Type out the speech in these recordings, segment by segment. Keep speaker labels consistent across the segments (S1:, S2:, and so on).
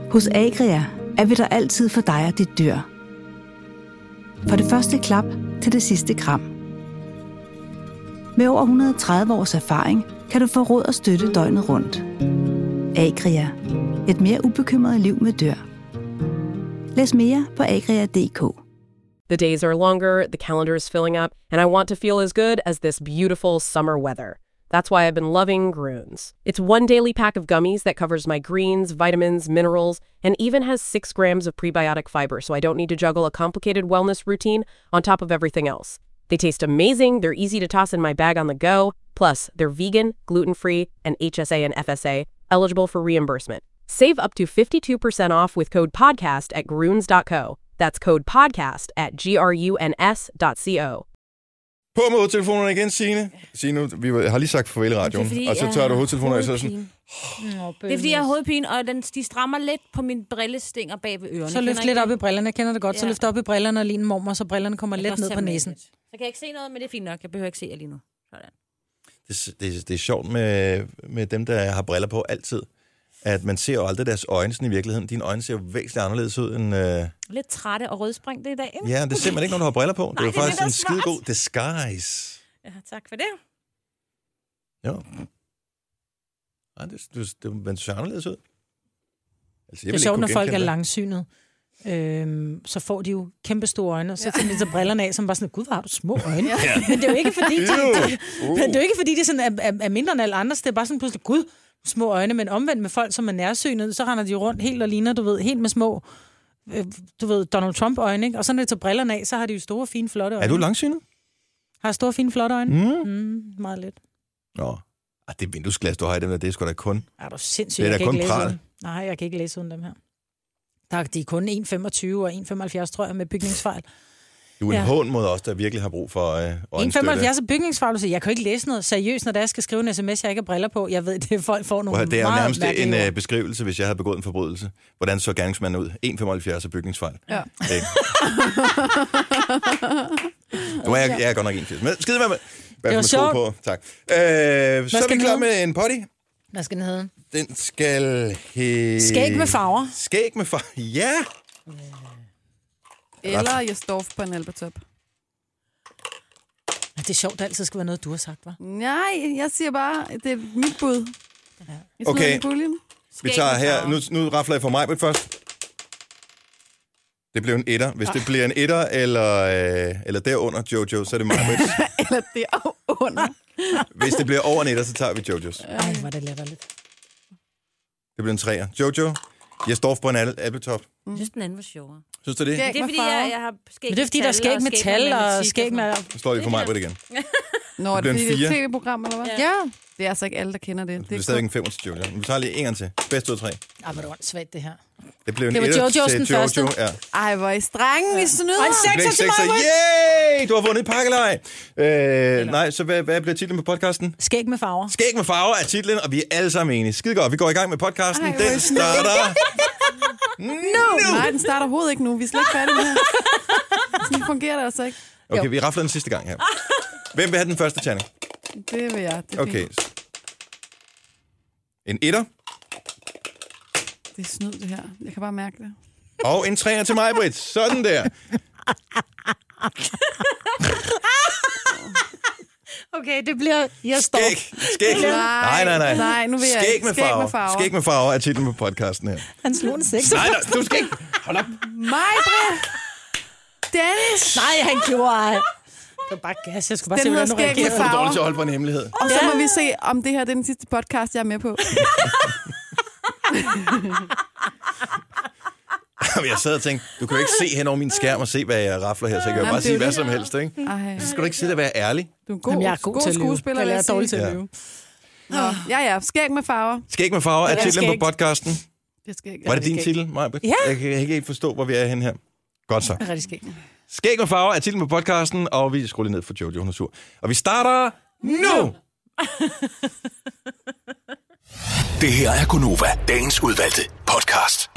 S1: Hos Agria er vi der altid for dig og dit dyr. Fra det første klap til det sidste kram. Med over 130 års erfaring kan du få råd og støtte døgnet rundt. Agria. Et mere ubekymret liv med dyr. Læs mere på agria.dk.
S2: The days are longer, the calendar is filling up, and I want to feel as good as this beautiful summer weather. That's why I've been loving Groones. It's one daily pack of gummies that covers my greens, vitamins, minerals, and even has 6 grams of prebiotic fiber, so I don't need to juggle a complicated wellness routine on top of everything else. They taste amazing, they're easy to toss in my bag on the go, plus they're vegan, gluten-free, and HSA and FSA, eligible for reimbursement. Save up to 52% off with code PODCAST at Groones.co. That's code PODCAST at GRUNS.co.
S3: På med hovedtelefonerne igen, Signe. Signe, vi har lige sagt farvel i radioen, og så tager du hovedtelefonerne og så sådan...
S4: Det er fordi, jeg har hovedpine, og de strammer lidt på min brillestinger bag ved ørerne.
S5: Så løft lidt op i brillerne, jeg kender det godt. Ja. Så løft op i brillerne og lige en mormor, så brillerne kommer let ned på næsen.
S4: Så kan jeg ikke se noget, men det er fint nok. Jeg behøver ikke se jer lige nu. Sådan.
S3: Det er sjovt med dem, der har briller på altid. At man ser jo aldrig deres øjne sådan i virkeligheden. Dine øjne ser jo væsentligt anderledes ud end...
S4: Lidt trætte og rødspringte i dag.
S3: Ja, det ser man ikke, når du har briller på. Nej, det er faktisk en skidegod disguise.
S4: Ja, tak for det.
S3: Jo. Nej, man ser anderledes ud. Altså,
S5: det er sjovt, når folk er langsynet. Så får de jo kæmpe store øjne, og så tager de så brillerne af, som bare sådan, gud, hvor har du små øjne. Ja. Men det er jo ikke, fordi de sådan er mindre end alle andre, det er bare sådan pludselig, gud, små øjne, men omvendt med folk, som er nærsynet, så render de rundt helt og ligner, du ved, helt med små, du ved, Donald Trump-øjne, ikke? Og så når de tager brillerne af, så har de jo store, fine, flotte øjne.
S3: Er du langsynet?
S5: Har store, fine, flotte øjne? Meget lidt.
S3: Nå, det er vinduesglas, du har i dem der, det er sgu da kun...
S5: Er du sindssygt,
S3: det er
S5: jeg kan
S3: kun
S5: ikke læse
S3: pral.
S5: uden. Nej, jeg kan ikke læse uden dem her. De er kun 1,25 og 1,75, tror jeg, med bygningsfejl.
S3: Du er en hån mod os, der virkelig har brug for øjenstøtte.
S5: 1,75 er bygningsfejl, så jeg kan jo ikke læse noget seriøst, når jeg skal skrive en sms, jeg ikke har briller på. Jeg ved, det folk får nogle
S3: det er jo nærmest
S5: en
S3: en beskrivelse, hvis jeg havde begået en forbrydelse. Hvordan så gerningsmanden ud? 1,75 er bygningsfejl.
S6: Ja.
S3: Nu er jeg godt nok 1,80. Men skide med
S5: det var sjovt.
S3: På. Tak. Så er vi klar med en potty.
S5: Hvad skal den hedde?
S3: Den skal hedde...
S5: Skæg med farver.
S3: Skæg med farver, ja.
S6: Eller Jesdorf på en alpetop.
S5: Det er sjovt, det altid skal være noget, du har sagt, hva'?
S6: Nej, jeg siger bare, det er mit bud.
S3: Okay, vi tager her. Nu rafler jeg for mig først. Det blev en etter. Hvis det bliver en etter eller derunder Jojo, så er det mig.
S6: Eller derunder.
S3: Hvis det bliver over en etter, så tager vi Jojos.
S5: Ej, hvor det letterligt.
S3: Det bliver en træer. Jojo, jeg står på en appletop.
S4: Jeg synes, den anden var sjovere.
S3: Synes du det?
S4: Det er fordi, jeg har skæg.
S5: Men det er fordi, der er skæg med tal og skæg med...
S3: Så slår de for mig på det igen.
S6: Nå, er det fordi, det er et tv-program, eller hvad?
S4: Ja.
S6: Det er altså ikke alle, der kender det.
S3: Det er stadig en 5 til Jojo. Vi tager lige en gang til. Bedst ud af 3.
S5: Ej, hvor er det svært, det her.
S3: Det var Jojos den første. Ja.
S6: Ej, hvor er I strenge, vi snyder.
S5: Og en 6'er til mig.
S3: Yay! Du har vundet et pakkelej. Nej, så hvad bliver titlen på podcasten?
S5: Skæg med farver.
S3: Skæg med farver er titlen, og vi er alle sammen enige. Skide godt, vi går i gang med podcasten.
S6: Ej,
S3: den starter...
S6: nu! Nej, den starter overhovedet ikke nu. Vi er slet ikke færdige med her. Sådan fungerer det altså ikke.
S3: Okay, vi rafler den sidste gang her. Hvem vil have den første terning?
S6: Det vil jeg. Det er
S3: okay.
S6: Fint.
S3: En etter.
S6: Det er snyd, det her. Jeg kan bare mærke det.
S3: Og en træer til mig, Britt. Sådan der.
S5: Okay, det bliver...
S3: Skæg. Nej.
S6: Nej, nu vil jeg
S3: Skæg med farver. Skæg med farver er titlen på podcasten her.
S5: Han slog en 6.
S3: Nej, du skal ikke. Hold op.
S6: Britt. Dennis.
S5: Nej, han gjorde ej. Det var bare gas. Jeg skulle bare se, hvordan du reagerede.
S3: Det er dårligt til at holde på en hemmelighed.
S6: Og så må vi se, om det her er den sidste podcast, jeg er med på.
S3: Jeg sad og tænkte, du kan jo ikke se hen over min skærm og se, hvad jeg rafler her, så jeg kan jo bare sige hvad som helst, ikke? Så skal du ikke sidde og være ærlig.
S6: Du er god,
S5: jamen, jeg er god til
S6: skuespiller.
S5: Jeg er dårlig til at lyve.
S6: Ja. Skæg med farver.
S3: Skæg med farver er titlen på podcasten.
S6: Det skal ikke.
S3: Var det din titel, Maja?
S5: Ja.
S3: Jeg kan ikke forstå, hvor vi er henne her. Godt så.
S5: Rigtig skæg.
S3: Skæg med farver er titlen på podcasten, og vi skruer lige ned for Jojo, hun er sur. Og vi starter nu!
S7: Det her er Gunova, dagens udvalgte podcast.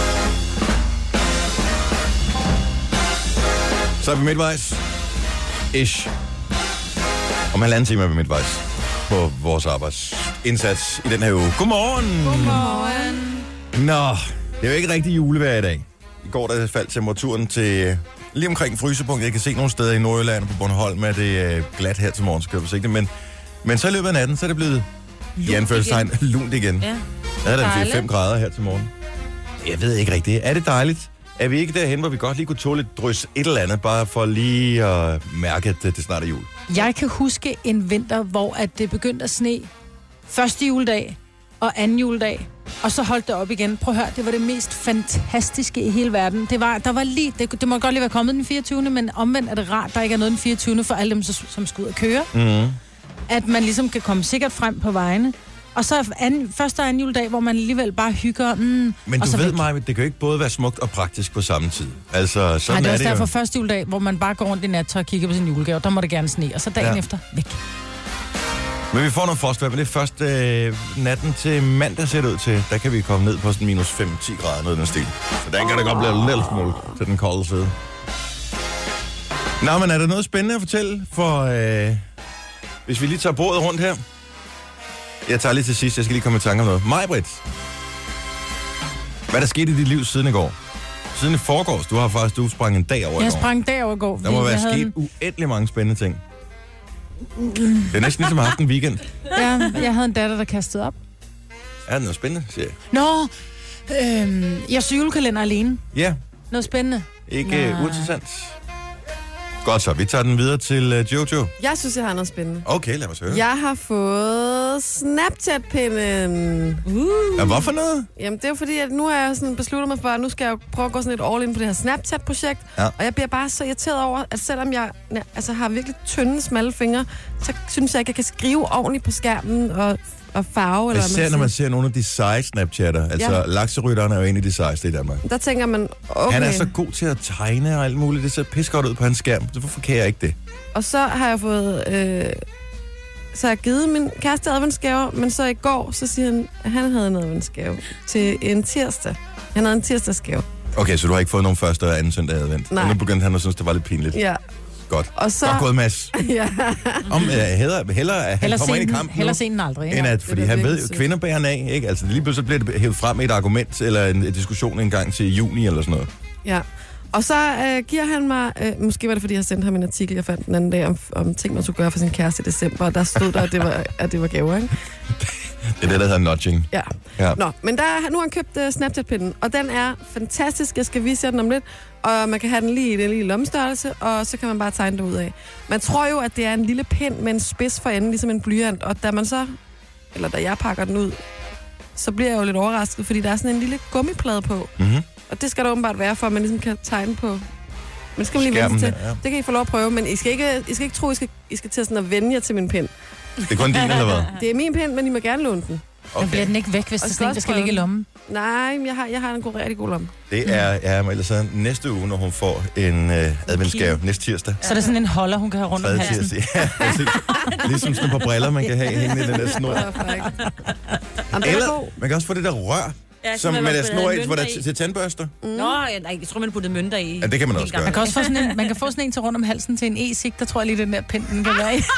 S3: Så er vi midtvejs. Ish. Om 1,5 time er vi midtvejs på vores arbejdsindsats i den her uge. Godmorgen!
S6: Godmorgen.
S3: Nå, Det er jo ikke rigtig julevejr i dag. I går der faldt temperaturen til lige omkring frysepunkt. Jeg kan se nogle steder i Nordjylland på Bornholm, at det er glat her til morgen, skal jeg forsigtigt. Men så i løbet af natten, så er det blevet i anførselstegn lunt igen. Ja. Der er der 5 grader her til morgen. Jeg ved ikke rigtigt. Er det dejligt? Er vi ikke derhen, hvor vi godt lige kunne tåle et drys et eller andet, bare for lige at mærke, at det snart er jul?
S5: Jeg kan huske en vinter, hvor at det begyndte at sne første juledag og anden juledag, og så holdt det op igen. Prøv at høre, det var det mest fantastiske i hele verden. Det må godt lige være kommet den 24., men omvendt er det rart, der ikke er noget den 24. for alle dem, som skal ud og køre. Mm. At man ligesom kan komme sikkert frem på vejene. Og så første og anden juledag, hvor man alligevel bare hygger.
S3: Men du ved mig, det kan jo ikke både være smukt og praktisk på samme tid. Altså, sådan
S5: det er
S3: også
S5: derfor første juledag, hvor man bare går rundt i nattøj og kigger på sin julegave. Der må det gerne sne, og så dagen efter væk.
S3: Men vi får noget frostvejr, men det er først natten til mandag ser det ud til. Der kan vi komme ned på sådan minus 5-10 grader, noget i den stil. Så der kan det godt blive lidt smule til den kolde side. Nå, men er der noget spændende at fortælle? For hvis vi lige tager bordet rundt her. Jeg tager lige til sidst, jeg skal lige komme i tanke om noget. Maj-Brit, hvad der skete i dit liv siden i går? Siden i forgårs, du sprang en dag over i går.
S5: Jeg sprang en dag over i går.
S3: Der må være sket uendelig mange spændende ting. Det er næsten ligesom at have haft en weekend.
S5: Ja, jeg havde en datter, der kastede op.
S3: Er det noget spændende, siger jeg?
S5: Nå, jeg så julekalender alene.
S3: Ja.
S5: Noget spændende.
S3: Ikke uinteressant. Godt så, vi tager den videre til Jojo.
S6: Jeg synes, jeg har noget spændende.
S3: Okay, lad os høre.
S6: Jeg har fået Snapchat-pinden.
S3: Ja, hvorfor noget?
S6: Jamen, det er jo fordi, at nu har jeg sådan besluttet mig for, at nu skal jeg prøve at gå sådan et all in på det her Snapchat-projekt. Ja. Og jeg bliver bare så irriteret over, at selvom jeg har virkelig tynde, smalle fingre, så synes jeg ikke, jeg kan skrive ordentligt på skærmen og farve. Eller
S3: især når man ser nogle af de seje Snapchatter. Altså, lakserytteren er jo en af de sejeste i Danmark.
S6: Der tænker man, okay.
S3: Han er så god til at tegne og alt muligt. Det ser pissegodt ud på hans skærm. Så hvorfor kan jeg ikke det?
S6: Og så har jeg fået... så har jeg givet min kæreste adventsgaver, men så i går, så siger han, at han havde en adventsgave til en tirsdag. Han havde en tirsdagsgave.
S3: Okay, så du har ikke fået nogen første og anden søndag advent?
S6: Nej.
S3: Og nu begyndte han at synes, det var lidt pinligt.
S6: Ja.
S3: Godt.
S6: Og så...
S3: Godt gået, Mads.
S6: Ja.
S3: Hellere han kommer ind i kampen
S5: hellere sen end aldrig.
S3: End at, fordi han ved jo, kvinder bærer han af, ikke? Altså lige pludselig bliver det hævet frem med et argument, eller en diskussion en gang til juni, eller sådan noget.
S6: Ja. Og så giver han mig, måske var det fordi, jeg sendte ham en artikel, jeg fandt den anden dag, om ting, man skulle gøre for sin kæreste i december, og der stod der, at det var gaver, ikke?
S3: Det er det, der hedder nudging.
S6: Ja. Nå, men nu har han købt Snapchat-pinden, og den er fantastisk. Jeg skal vise jer den om lidt, og man kan have den lige i den lille lommestørrelse, og så kan man bare tegne det ud af. Man tror jo, at det er en lille pind med en spids for enden, ligesom en blyant, og da jeg pakker den ud, så bliver jeg jo lidt overrasket, fordi der er sådan en lille gummiplade på. Mm-hmm. Og det skal der åbenbart være, for at man ligesom kan tegne på. Men det skal man lige vende til. Ja. Det kan I få lov at prøve, men I skal ikke tro, I skal til sådan at vende jer til min pind.
S3: Det er kun din, eller hvad?
S6: Det er min pind, men I må gerne låne den.
S5: Okay. Bliver den ikke væk, hvis det er sådan en, der skal ligge i lommen?
S6: Nej, jeg har en rigtig god lomme.
S3: Det er ellers så næste uge, når hun får en adventsgave næste tirsdag.
S5: Så er det sådan en holder, hun kan have rundt om halsen?
S3: Ja, ligesom sådan på briller, man kan have hængende i den der snor. Eller man kan også få det der rør. Ja, som med der snor i, hvor der til tandbørster.
S4: Nå, jeg tror, man putter mønter i.
S3: Ja, det kan man også gøre.
S5: Man kan også få sådan en til rundt om halsen til en e-sig. Der tror jeg lige, den der pind, den kan være i.
S4: Kan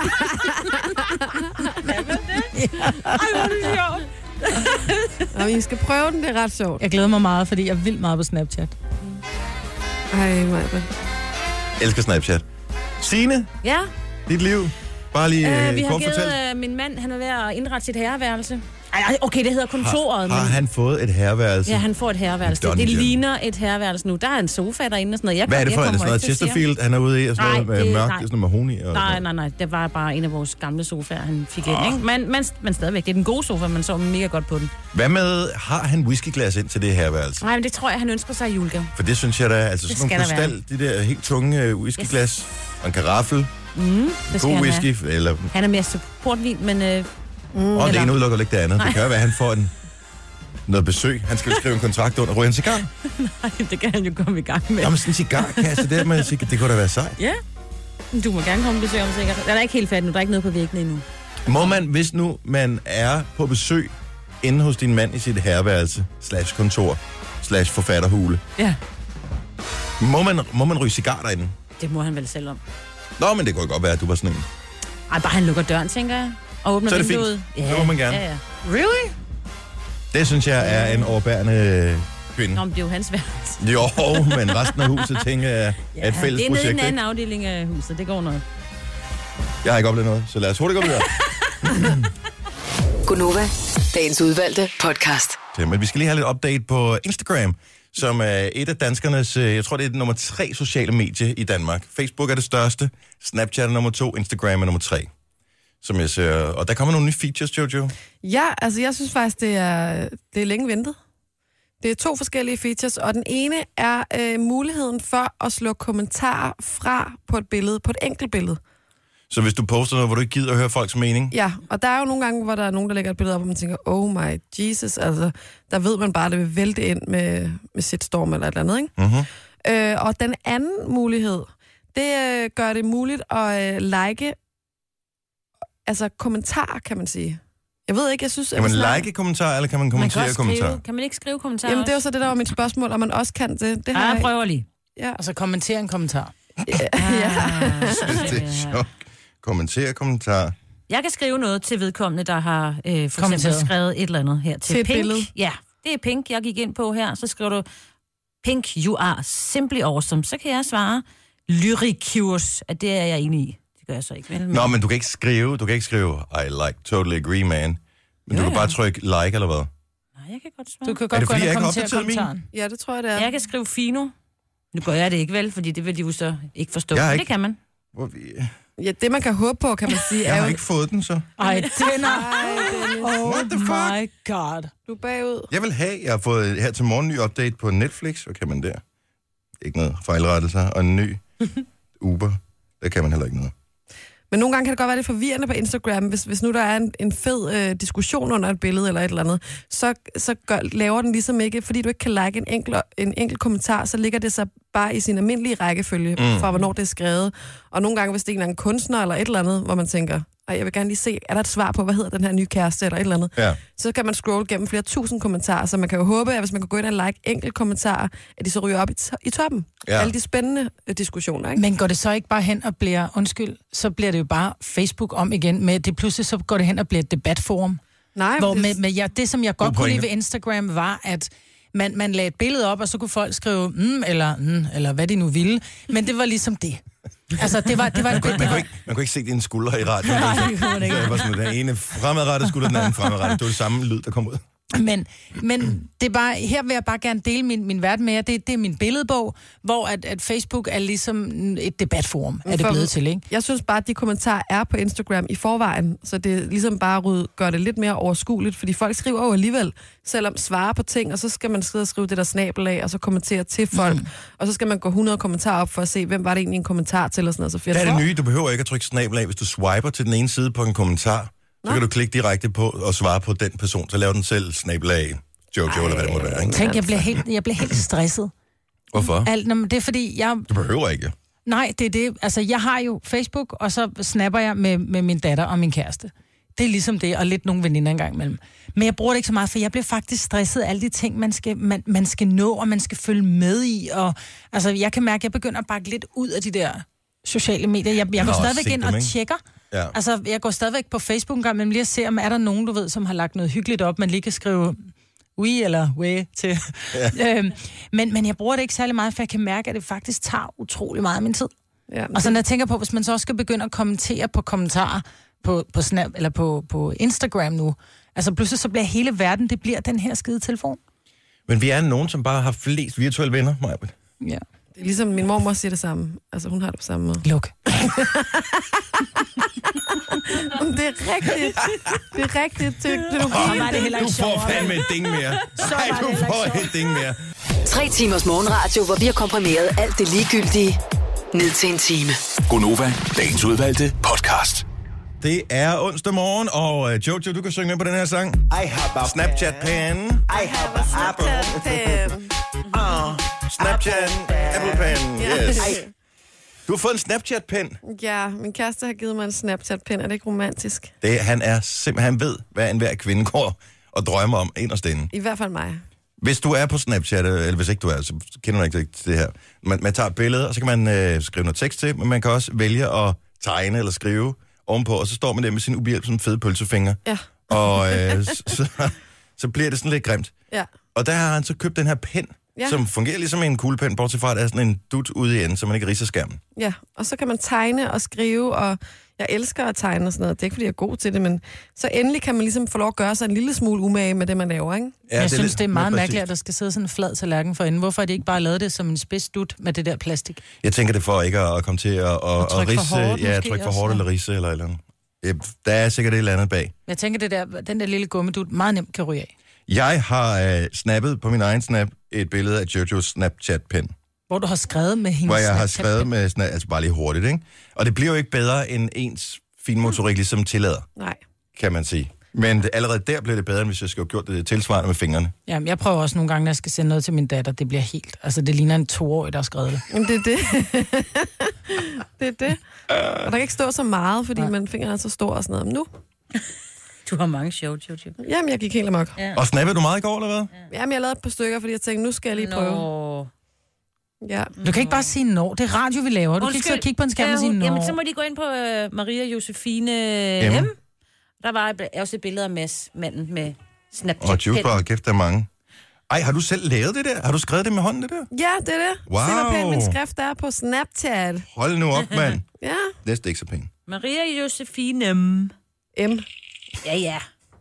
S4: man det? Ja. Ej, hvor er det sjovt.
S6: Og I skal prøve den, det er ret sjovt.
S5: Jeg glæder mig meget, fordi jeg er vildt meget på Snapchat.
S6: Ej, Maja.
S3: Elsker Snapchat. Signe?
S4: Ja?
S3: Dit liv? Bare lige
S4: vi har
S3: kort
S4: givet
S3: fortalt.
S4: Min mand, han er ved at indrette sit herreværelse. Okay, det hedder kontoret.
S3: Har han fået et herreværelse?
S4: Ja, han får et herreværelse. Det ligner et herreværelse nu. Der er en sofa derinde og sådan noget.
S3: Hvad er det for? Er det sådan noget Chesterfield, han er ude i? Og sådan noget med mørkt, sådan noget mahogni?
S4: Nej. Det var bare en af vores gamle sofaer, han fik ind. Ikke? Men stadigvæk, det er den gode sofa, man så mega godt på den.
S3: Hvad med, har han whiskyglas ind til det herværelse?
S4: Nej, men det tror jeg, han ønsker sig i julegave.
S3: For det synes jeg da, altså sådan nogle krystal, de der helt tunge whiskyglas, og en karaffel, god whisky, eller...
S4: Han er mere til portvin, men...
S3: Og det ene udelukker ikke det andet. Nej. Det kan jo være, at han får noget besøg. Han skal jo skrive en kontrakt under. Ryger en cigar?
S4: Nej, det kan han jo komme i gang med.
S3: Jamen sådan en cigarkasse der med det kunne da være sejt.
S4: Ja, du må gerne komme og besøge om sikkert. Den er ikke helt færdig nu, der er ikke noget på væggene endnu.
S3: Må man, hvis nu man er på besøg inde hos din mand i sit herværelse, /kontor, /forfatterhule.
S4: Ja.
S3: Må man ryge cigar derinde?
S4: Det må han vel selv om.
S3: Nå, men det kunne godt være, at du var sådan en.
S4: Ej, bare han lukker døren, tænker jeg. Og åbner vinduet.
S3: Så er det fint. Ja. Det må man gerne.
S4: Ja. Really?
S3: Det synes jeg er en overbærende kvinde.
S4: Nå, men det er jo hans værelse.
S3: Jo, men resten af huset, tænker jeg, er et fælles
S4: det er nede i
S3: projekt.
S4: en anden
S3: Ikke?
S4: afdeling af huset. Det går nok.
S3: Jeg har ikke oplevet noget, så lad os hurtigt gå videre.
S8: Gonova, dagens udvalgte podcast.
S3: Men vi skal lige have lidt update på Instagram, som er et af danskernes, jeg tror det er nummer 3 sociale medie i Danmark. Facebook er det største, Snapchat er nummer 2, Instagram er nummer 3. Som jeg ser, og der kommer nogle nye features, Jojo.
S6: Ja, altså jeg synes faktisk, det er længe ventet. Det er 2 forskellige features, og den ene er muligheden for at slå kommentarer fra på et billede, på et enkelt billede.
S3: Så hvis du poster noget, hvor du ikke gider at høre folks mening?
S6: Ja, og der er jo nogle gange, hvor der er nogen, der lægger et billede op, hvor man tænker, oh my Jesus, altså, der ved man bare, at det vil vælte ind med shitstorm eller et eller andet, ikke?
S3: Mm-hmm.
S6: Og den anden mulighed, det gør det muligt at like, altså kommentarer, kan man sige. Jeg ved ikke, jeg synes...
S3: Kan man like kommentarer, eller kan man kommentere kommentarer?
S4: Kan man ikke skrive kommentarer?
S6: Jamen, det er jo så det, der var mit spørgsmål, om man også kan det. Det har
S4: jeg prøver lige.
S6: Ja.
S5: Altså kommentere en kommentar.
S3: Det er sjovt. Kommentere kommentarer.
S4: Jeg kan skrive noget til vedkommende, der har for eksempel
S5: Kommenteret.
S4: skrevet et eller andet her til
S6: et
S4: Pink.
S6: billede.
S4: Ja, det er Pink, jeg gik ind på her. Så skriver du, Pink, you are simply awesome. Så kan jeg svare, lyricus, at det er jeg enig i. Det gør jeg så ikke. Vel?
S3: Nå, men du kan ikke skrive, I like, totally agree, man. Men du kan bare trykke like, eller hvad?
S4: Nej, jeg kan godt svare.
S5: Du kan
S3: Er
S5: godt
S3: det,
S5: gå
S3: fordi
S5: ind
S3: jeg
S5: og
S3: ikke har
S5: kommentere
S3: opdateret min?
S5: kommentaren.
S6: Ja, det tror jeg, det er.
S4: Jeg kan skrive fino. Nu gør jeg det ikke vel, fordi det vil de jo så ikke forstå.
S3: Jeg har
S4: Men
S3: ikke-
S4: det kan man.
S6: Ja, det man kan håbe på, kan man sige,
S3: Jeg
S6: er
S3: har
S6: jo...
S3: ikke fået den, så.
S5: Ej, den er... Oh
S3: What the fuck?
S5: my god.
S6: Du er bagud.
S3: Jeg vil have, jeg har fået her til morgen en ny update på Netflix. Hvad kan man der? Ikke noget fejlrettelser. Og en ny Uber. Der kan man heller ikke noget.
S6: Men nogle gange kan det godt være lidt forvirrende på Instagram, hvis nu der er en fed diskussion under et billede eller et eller andet, så laver den ligesom ikke, fordi du ikke kan like en enkelt kommentar, så ligger det så bare i sin almindelige rækkefølge fra, hvornår det er skrevet. Og nogle gange, hvis det er en eller anden kunstner eller et eller andet, hvor man tænker, jeg vil gerne lige se, er der et svar på, hvad hedder den her nye kæreste eller et eller andet,
S3: Ja.
S6: så kan man scrolle gennem flere tusind kommentarer, så man kan jo håbe, at hvis man kan gå ind og like enkelt kommentarer, at de så ryger op i toppen.
S3: Ja.
S6: Alle de spændende diskussioner, ikke?
S5: Men går det så ikke bare hen og bliver, så bliver det jo bare Facebook om igen, med det pludselig så går det hen og bliver et debatforum.
S6: Nej,
S5: Hvor
S6: det-
S5: det, som jeg godt kunne
S3: pointe.
S5: lide ved Instagram, var, at man lagde et billede op, og så kunne folk skrive, eller hvad de nu ville. Men det var ligesom det. Altså, det var
S3: Man kunne ikke se dine skuldre i radioen.
S5: Nej, det kunne man ikke.
S3: Det var sådan, den ene fremadrettet skulder, den anden fremadrettet. Det var det samme lyd, der kom ud.
S5: Men det er bare, her vil jeg bare gerne dele min verden med jer. Det er min billedbog, hvor at Facebook er ligesom et debatforum, er det blevet til, ikke?
S6: Jeg synes bare, at de kommentarer er på Instagram i forvejen, så det er ligesom bare gør det lidt mere overskueligt, fordi folk skriver jo alligevel, selvom svarer på ting, og så skal man skrive det der snabel af, og så kommentere til folk, og så skal man gå 100 kommentarer op for at se, hvem var det egentlig en kommentar til, og sådan noget. Så
S3: Det er det nye, du behøver ikke at trykke snabel af. Hvis du swiper til den ene side på en kommentar, så kan du klikke direkte på og svare på den person, så laver den selv snabel af Jojo, eller hvad det må være, ikke?
S5: Tænk, jeg bliver helt stresset.
S3: Hvorfor?
S5: Det er fordi,
S3: Du behøver ikke.
S5: Nej, det er det. Altså, jeg har jo Facebook, og så snapper jeg med min datter og min kæreste. Det er ligesom det, og lidt nogle veninder engang imellem. Men jeg bruger det ikke så meget, for jeg bliver faktisk stresset af alle de ting, man skal nå, og man skal følge med i. Og, altså, jeg kan mærke, at jeg begynder at bakke lidt ud af de der sociale medier. Jeg går stadigvæk ind og tjekker.
S3: Ja.
S5: Altså, jeg går stadigvæk på Facebook en gang, men lige at se, om er der nogen, du ved, som har lagt noget hyggeligt op, man lige kan skrive oui eller oui til. Ja. Men jeg bruger det ikke særlig meget, for jeg kan mærke, at det faktisk tager utrolig meget af min tid.
S6: Ja,
S5: Og så når jeg tænker på, hvis man så også skal begynde at kommentere på kommentarer på Snap eller på Instagram nu, altså pludselig så bliver hele verden, det bliver den her skide telefon.
S3: Men vi er nogen, som bare har flest virtuelle venner, Maja.
S5: Ja.
S6: det er ligesom min mormor siger det samme. Altså, hun har det på samme måde.
S5: Luk.
S6: Det er rigtigt. Det er rigtigt.
S5: Så var det heller
S3: Du
S5: ikke
S3: får
S5: sjovere.
S3: fandme et ding mere. Nej,
S5: var
S3: du
S5: det heller
S3: får
S5: ikke
S3: et ding mere.
S8: 3 timers morgenradio, hvor vi har komprimeret alt det ligegyldige ned til en time.
S7: Gonova, dagens udvalgte podcast.
S3: Det er onsdag morgen, og Jojo, du kan synge med på den her sang. I have a Snapchat-pen. I have a Apple. Snapchat, Apple Pen, yes. Du har fået en Snapchat-pen.
S6: Ja, min kæreste har givet mig en Snapchat-pen. Er det ikke romantisk?
S3: Han er simpelthen, han ved, hvad enhver kvinde går og drømmer om inderst inde.
S6: I hvert fald mig.
S3: Hvis du er på Snapchat, eller hvis ikke du er, så kender du ikke til det her. Man tager et billede, og så kan man skrive noget tekst til, men man kan også vælge at tegne eller skrive ovenpå, og så står man der med sin ubehjælpsomme fede pølsefinger.
S6: Ja.
S3: Og så bliver det sådan lidt grimt.
S6: Ja.
S3: Og der har han så købt den her pen, som fungerer ligesom en kuglepen, bortset fra, at der er sådan en dut ude i enden, så man ikke ridser skærmen.
S6: Ja, og så kan man tegne og skrive, og jeg elsker at tegne og sådan noget. Det er ikke, fordi jeg er god til det, men så endelig kan man ligesom få lov at gøre sig en lille smule umage med det, man laver, ikke?
S5: Ja, jeg synes, det er meget mærkeligt, at der skal sidde sådan en flad tallerken for enden. Hvorfor er det ikke bare lavet det som en spids dut med det der plastik?
S3: Jeg tænker det for ikke at komme til at ridse, trykke for hårdt eller ridse eller eller andet. Der er sikkert et eller andet bag.
S5: Jeg tænker, den der lille gummidut meget nemt kan ryge af.
S3: Jeg har snappet på min egen snap et billede af Jojos Snapchat-pen.
S5: Hvor du har skrevet med hendes
S3: Hvor jeg har skrevet med, altså bare lige hurtigt, ikke? Og det bliver jo ikke bedre end ens finmotorik ligesom tillader.
S6: Nej.
S3: Kan man sige. Men allerede der bliver det bedre, end hvis jeg skal have gjort det tilsvarende med fingrene.
S5: Jamen, jeg prøver også nogle gange, når jeg skal sende noget til min datter. Det bliver helt... Altså, det ligner en 2-årig, der har skrevet det.
S6: Jamen, det er det. Det er det. Og der kan ikke stå så meget, fordi man fingeren er så stor og sådan noget. Men nu...
S4: Du har mange sjove, Jojo.
S6: Jamen, jeg gik helt amok.
S3: Ja. Og snappede du meget i går, eller hvad?
S6: Ja. Jamen, jeg lavede et par stykker, fordi jeg tænkte, nu skal jeg lige prøve. Ja.
S5: Du kan ikke bare sige når. Det er radio, vi laver. Du kan ikke så kigge på en skærm og sige når.
S4: Jamen, så må de gå ind på Maria Josefine M. Der var også et billede af Mads, manden med Snapchat.
S3: Og Juicebar, kæft, der er mange. Ej, har du selv lavet det der? Har du skrevet det med hånden, det der?
S6: Ja, det er det.
S3: Wow.
S6: Se, hvor pænt min skrift er på Snapchat.
S3: Hold nu op, mand.
S6: Ja.
S3: Næste ikke så pænt.
S4: Maria Josefine M.
S6: M.
S4: Ja.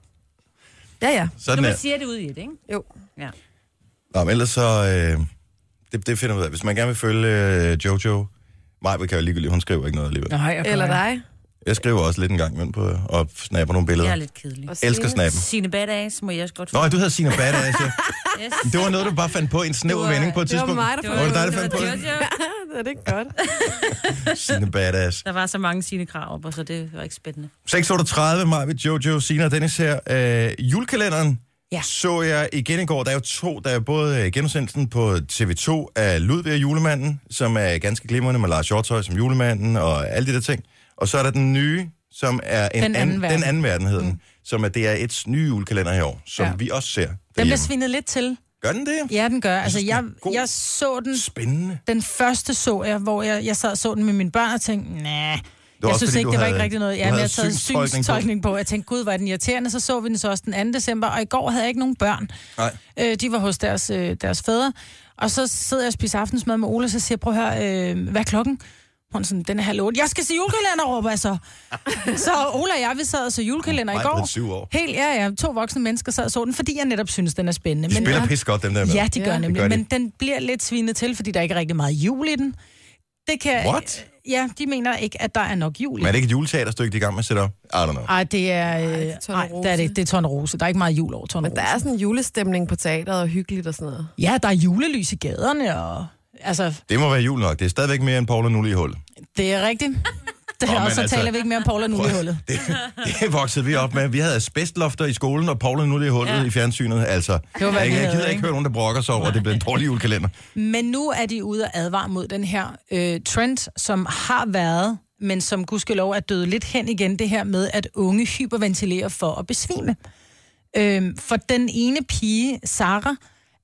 S6: Ja.
S3: Sådan
S4: man siger det ud i det, ikke?
S6: Jo.
S4: Ja.
S3: Nå, men ellers så... Det finder vi ud af. Hvis man gerne vil følge Jojo... Maja kan jo ligegyldigt, hun skriver ikke noget alligevel.
S5: Nej, okay.
S6: Eller dig.
S3: Jeg skriver også lidt en gang imellem på og snapper nogle billeder.
S4: Jeg er lidt kedelig.
S3: Elsker snappen.
S4: Sine Badass må jeg også godt få.
S3: Nå, du hedder Sine Badass, ja. Yes. Det var noget, du bare fandt på i en snæver vending på et tidspunkt.
S6: Det var mig, der
S3: fandt på det. Dig, der fandt på det.
S6: Det er det ikke godt.
S3: Sine Badass.
S4: Der var så mange Sine krav op, så det var ikke spændende.
S3: 6:38, Maja, Jojo, Sina og Dennis her. Julekalenderen så jeg igen i går. Der er jo 2. Der er både genudsendelsen på TV2 af Ludvig og Julemanden, som er ganske glimrende med Lars Hjortøj som Julemanden og alle de der ting. Og så er der den nye, som er den anden verden hedder den, som er DR1's nye julekalender her år, som vi også ser derhjemme.
S5: Den bliver svinet lidt til.
S3: Gør den det?
S5: Ja, den gør. Altså, jeg så den...
S3: Spændende.
S5: Den første så jeg, hvor jeg sad og så den med mine børn og tænkte, nej... Jeg synes ikke, det var ikke rigtig noget. Ja, men jeg havde taget synstolkning på. Jeg tænkte, gud, var den irriterende. Så vi den så også den 2. december, og i går havde jeg ikke nogen børn.
S3: Nej.
S5: De var hos deres fædre. Og så sidder jeg og spiser aftensmad med Ola, så siger jeg, prøv at høre, hvad er klokken? Hun sådan, den er 7:30. Jeg skal se julekalender, råber jeg så. Så Ola og jeg, vi sad og så julekalender i går.
S3: 7 år.
S5: Helt, 2 voksne mennesker sad og så den, fordi jeg netop synes, den er spændende.
S3: De spiller pis godt, dem der med.
S5: Ja, de gør nemlig. Men den bliver lidt svinet til, fordi der ikke er rigtig meget jul i den. Det kan...
S3: What?
S5: Ja, de mener ikke, at der er nok jul i.
S3: Men er det ikke et juleteaterstykke, de er i gang med at sætte op? I don't know.
S5: Ej, det er... det er Tornerose. Der er ikke meget jul over Tornerose.
S6: Men der er sådan en julestemning på teateret og hyggeligt og sådan noget.
S5: Ja, der er julelys i gaderne og... Altså...
S3: Det må være jul nok. Det er stadigvæk mere end Paul og Nulle i hullet.
S5: Det er rigtigt. Og så taler vi ikke mere om Paul og Nulle i hullet.
S3: Det voksede vi op med. Vi havde asbestlofter i skolen, og Paul og Nulle i hullet i fjernsynet. Altså,
S5: det var,
S3: jeg gider ikke høre nogen, der brokker sig over, at det blev en dårlig julekalender.
S5: Men nu er de ude og advare mod den her trend, som har været, men som gudskelov er døde lidt hen igen, det her med, at unge hyperventilerer for at besvime. For den ene pige, Sara,